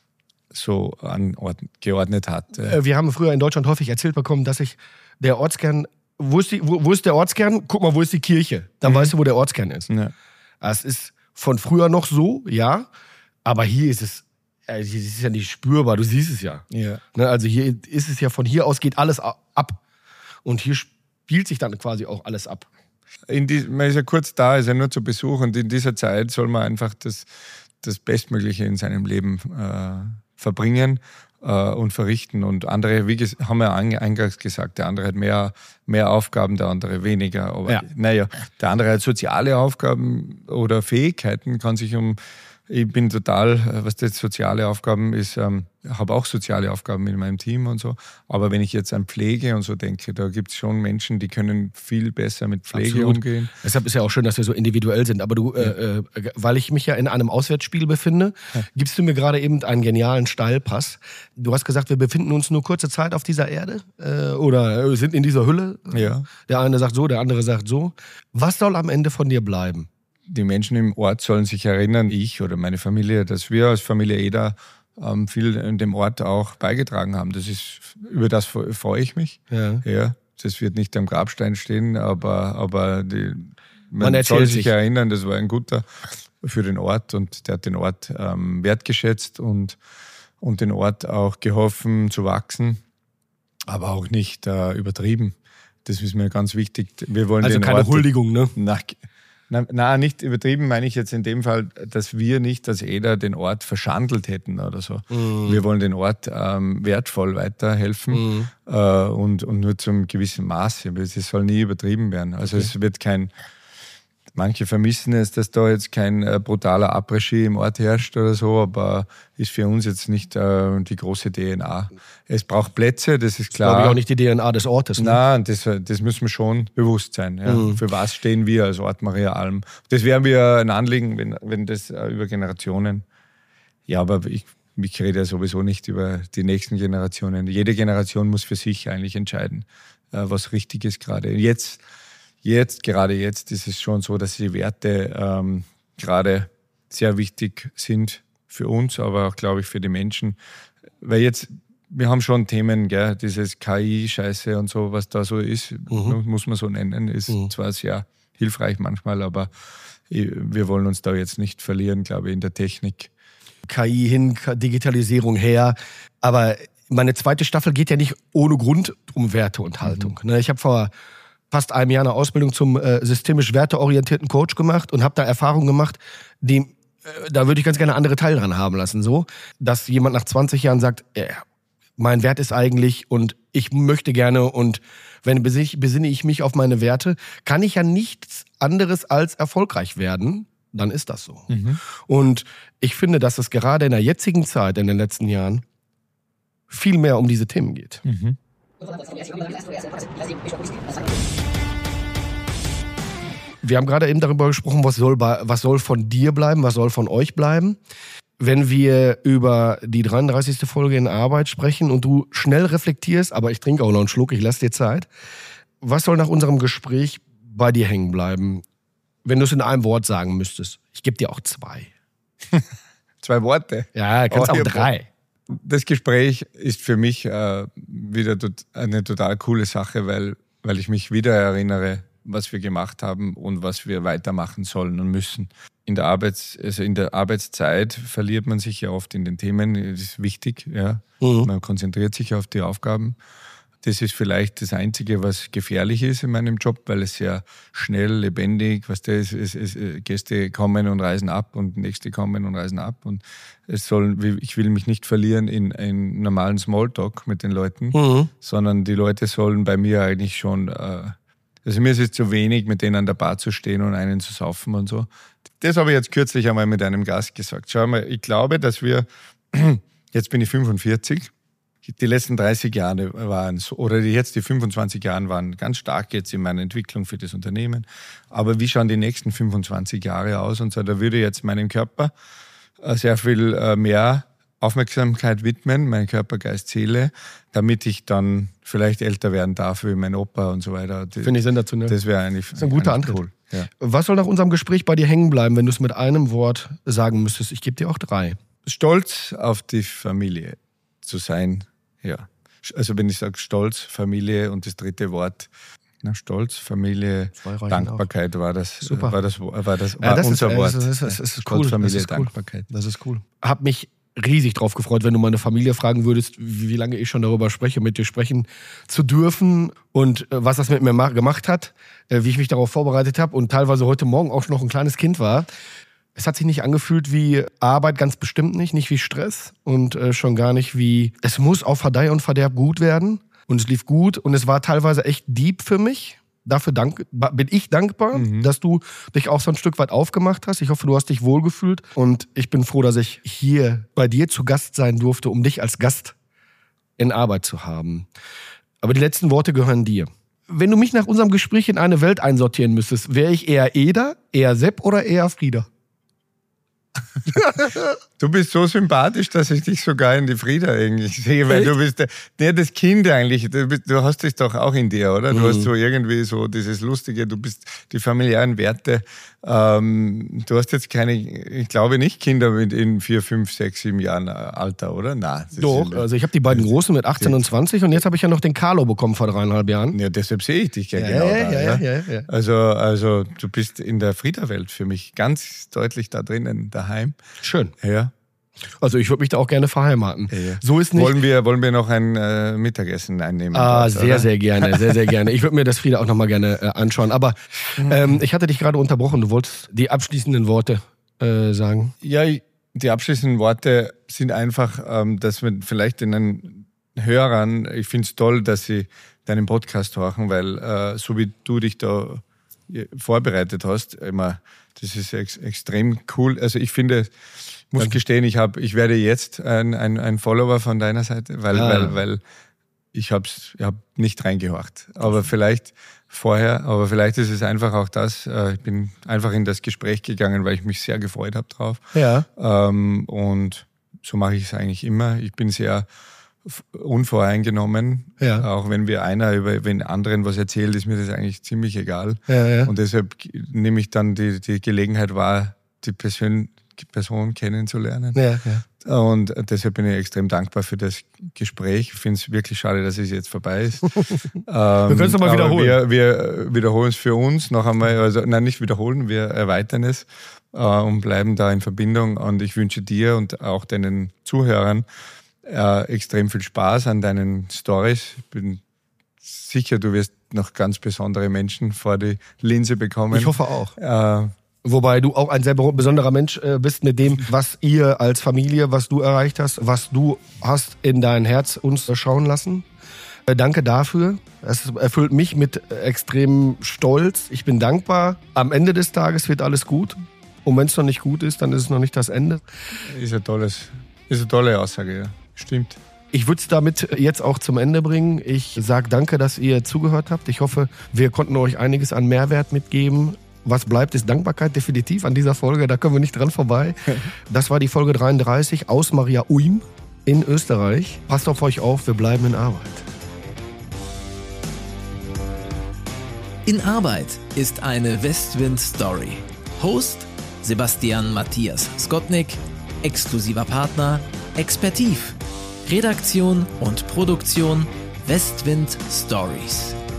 geordnet hat. Ja. Wir haben früher in Deutschland häufig erzählt bekommen, dass sich der Ortskern, wo ist der Ortskern? Guck mal, wo ist die Kirche? Dann weißt du, wo der Ortskern ist. Ja. Das ist von früher noch so, ja, aber hier ist es ist ja nicht spürbar, du siehst es ja. Ja. Ne, also hier ist es ja, von hier aus geht alles ab. Und hier spielt sich dann quasi auch alles ab. Man ist ja kurz da, ist ja nur zu Besuch und in dieser Zeit soll man einfach das Bestmögliche in seinem Leben verbringen und verrichten. Und andere, wie haben wir eingangs gesagt, der andere hat mehr Aufgaben, der andere weniger. Aber der andere hat soziale Aufgaben oder Fähigkeiten, kann sich ich bin total, was das soziale Aufgaben ist, habe auch soziale Aufgaben in meinem Team und so. Aber wenn ich jetzt an Pflege und so denke, da gibt es schon Menschen, die können viel besser mit Pflege umgehen. Deshalb ist ja auch schön, dass wir so individuell sind. Aber du, weil ich mich ja in einem Auswärtsspiel befinde, gibst du mir gerade eben einen genialen Steilpass. Du hast gesagt, wir befinden uns nur kurze Zeit auf dieser Erde oder sind in dieser Hülle. Ja. Der eine sagt so, der andere sagt so. Was soll am Ende von dir bleiben? Die Menschen im Ort sollen sich erinnern, ich oder meine Familie, dass wir als Familie Eder viel in dem Ort auch beigetragen haben. Über das freue ich mich. Ja, das wird nicht am Grabstein stehen, aber man soll sich erinnern, das war ein guter für den Ort und der hat den Ort wertgeschätzt und den Ort auch geholfen zu wachsen, aber auch nicht übertrieben. Das ist mir ganz wichtig. Wir wollen also keine Huldigung, ne? Nein, nicht übertrieben meine ich jetzt in dem Fall, dass wir nicht als Eder den Ort verschandelt hätten oder so. Mhm. Wir wollen den Ort wertvoll weiterhelfen und nur zum gewissen Maße. Es soll nie übertrieben werden. Also es wird manche vermissen es, dass da jetzt kein brutaler Après-Ski im Ort herrscht oder so, aber ist für uns jetzt nicht die große DNA. Es braucht Plätze, das ist klar. Das ist, glaube ich, auch nicht die DNA des Ortes. Ne? Nein, das müssen wir schon bewusst sein. Ja. Für was stehen wir als Ort Maria Alm? Das wäre mir ein Anliegen, wenn das über Generationen... Ja, aber ich rede ja sowieso nicht über die nächsten Generationen. Jede Generation muss für sich eigentlich entscheiden, was richtig ist gerade. Gerade jetzt ist es schon so, dass die Werte gerade sehr wichtig sind für uns, aber auch, glaube ich, für die Menschen. Weil jetzt, wir haben schon Themen, gell, dieses KI-Scheiße und so, was da so ist, muss man so nennen, ist zwar sehr hilfreich manchmal, aber wir wollen uns da jetzt nicht verlieren, glaube ich, in der Technik. KI hin, Digitalisierung her, aber meine zweite Staffel geht ja nicht ohne Grund um Werte und Haltung. Ich habe vor fast einem Jahr eine Ausbildung zum systemisch werteorientierten Coach gemacht und habe da Erfahrungen gemacht, da würde ich ganz gerne andere Teile dran haben lassen. So, dass jemand nach 20 Jahren sagt, mein Wert ist eigentlich und ich möchte gerne und wenn besinne ich mich auf meine Werte, kann ich ja nichts anderes als erfolgreich werden, dann ist das so. Und ich finde, dass es gerade in der jetzigen Zeit, in den letzten Jahren, viel mehr um diese Themen geht. Wir haben gerade eben darüber gesprochen, was soll von dir bleiben, was soll von euch bleiben. Wenn wir über die 33. Folge in Arbeit sprechen und du schnell reflektierst, aber ich trinke auch noch einen Schluck, ich lasse dir Zeit. Was soll nach unserem Gespräch bei dir hängen bleiben, wenn du es in einem Wort sagen müsstest? Ich gebe dir auch 2. 2 Worte? Ja, kannst auch 3. Das Gespräch ist für mich wieder eine total coole Sache, weil ich mich wieder erinnere, was wir gemacht haben und was wir weitermachen sollen und müssen. In der Arbeitszeit verliert man sich ja oft in den Themen, das ist wichtig, ja. Man konzentriert sich auf die Aufgaben. Das ist vielleicht das Einzige, was gefährlich ist in meinem Job, weil es sehr schnell, lebendig, Gäste kommen und reisen ab und nächste kommen und reisen ab. Und ich will mich nicht verlieren in einen normalen Smalltalk mit den Leuten, sondern die Leute sollen bei mir eigentlich schon, also mir ist es zu wenig, mit denen an der Bar zu stehen und einen zu saufen und so. Das habe ich jetzt kürzlich einmal mit einem Gast gesagt. Schau mal, ich glaube, dass jetzt bin ich 45, die letzten 30 Jahre waren so, oder jetzt die 25 Jahre waren ganz stark jetzt in meiner Entwicklung für das Unternehmen. Aber wie schauen die nächsten 25 Jahre aus? Und so, da würde ich jetzt meinem Körper sehr viel mehr Aufmerksamkeit widmen, mein Körper, Geist, Seele, damit ich dann vielleicht älter werden darf wie mein Opa und so weiter. Finde ich sensationell. Das wäre eigentlich ein guter Antritt. Cool. Ja. Was soll nach unserem Gespräch bei dir hängen bleiben, wenn du es mit einem Wort sagen müsstest? Ich gebe dir auch 3. Stolz auf die Familie zu sein, ja. Also wenn ich sage Stolz, Familie und das 3. Wort, Stolz, Familie, Dankbarkeit war das. Super. War unser Wort. Das ist Stolz, cool. Familie, Das ist Dankbarkeit. Cool. Das ist cool. Hab mich riesig drauf gefreut, wenn du meine Familie fragen würdest, wie lange ich schon darüber spreche, mit dir sprechen zu dürfen und was das mit mir gemacht hat, wie ich mich darauf vorbereitet habe und teilweise heute Morgen auch noch ein kleines Kind war. Es hat sich nicht angefühlt wie Arbeit, ganz bestimmt nicht wie Stress und schon gar nicht wie, es muss auf Verdeih und Verderb gut werden und es lief gut und es war teilweise echt deep für mich. Dafür bin ich dankbar, dass du dich auch so ein Stück weit aufgemacht hast. Ich hoffe, du hast dich wohlgefühlt und ich bin froh, dass ich hier bei dir zu Gast sein durfte, um dich als Gast in Arbeit zu haben. Aber die letzten Worte gehören dir. Wenn du mich nach unserem Gespräch in eine Welt einsortieren müsstest, wäre ich eher Eder, eher Sepp oder eher Frieda? Du bist so sympathisch, dass ich dich sogar in die Frieda eigentlich sehe, weil du bist das Kind eigentlich. Du hast dich doch auch in dir, oder? Du hast so irgendwie so dieses Lustige, du bist die familiären Werte. Du hast jetzt keine, ich glaube nicht Kinder in 4, 5, 6, 7 Jahren Alter, oder? Nein. Doch, also ich habe die beiden Großen mit 18 und 20 und jetzt habe ich ja noch den Carlo bekommen vor 3,5 Jahren. Ja, deshalb sehe ich dich ja genau da. Ja. Also du bist in der Frieda-Welt für mich ganz deutlich da drinnen, daheim. Schön. Ja. Also ich würde mich da auch gerne verheiraten. Ja. So ist nicht. Wollen wir noch ein Mittagessen einnehmen? Sehr gerne, sehr gerne. Ich würde mir das Frieda auch nochmal gerne anschauen. Aber ich hatte dich gerade unterbrochen. Du wolltest die abschließenden Worte sagen. Ja, die abschließenden Worte sind einfach, dass wir vielleicht den Hörern, ich finde es toll, dass sie deinen Podcast hören, weil so wie du dich da vorbereitet hast, immer, das ist extrem cool. Also ich finde, ich muss gestehen, ich werde jetzt ein Follower von deiner Seite, weil ich hab nicht reingehorcht. Aber vielleicht ist es einfach auch das. Ich bin einfach in das Gespräch gegangen, weil ich mich sehr gefreut habe drauf. Ja. Und so mache ich es eigentlich immer. Ich bin sehr unvoreingenommen. Ja. Auch wenn wenn anderen was erzählt, ist mir das eigentlich ziemlich egal. Ja. Und deshalb nehme ich dann die Gelegenheit wahr, die Person kennenzulernen. Ja. Und deshalb bin ich extrem dankbar für das Gespräch. Ich finde es wirklich schade, dass es jetzt vorbei ist. Wir können es nochmal wiederholen. Wir wiederholen es für uns noch einmal. Also, nein, nicht wiederholen, wir erweitern es und bleiben da in Verbindung. Und ich wünsche dir und auch deinen Zuhörern extrem viel Spaß an deinen Storys. Ich bin sicher, du wirst noch ganz besondere Menschen vor die Linse bekommen. Ich hoffe auch. Wobei du auch ein sehr besonderer Mensch bist mit dem, was ihr als Familie, was du erreicht hast, was du hast in dein Herz uns schauen lassen. Danke dafür. Es erfüllt mich mit extremem Stolz. Ich bin dankbar. Am Ende des Tages wird alles gut. Und wenn es noch nicht gut ist, dann ist es noch nicht das Ende. Ist eine tolle Aussage, ja. Stimmt. Ich würde es damit jetzt auch zum Ende bringen. Ich sage danke, dass ihr zugehört habt. Ich hoffe, wir konnten euch einiges an Mehrwert mitgeben. Was bleibt, ist Dankbarkeit definitiv an dieser Folge. Da können wir nicht dran vorbei. Das war die Folge 33 aus Maria Uim in Österreich. Passt auf euch auf, wir bleiben in Arbeit. In Arbeit ist eine Westwind-Story. Host Sebastian Matthias Skotnik, exklusiver Partner Expertiv. Redaktion und Produktion Westwind Stories.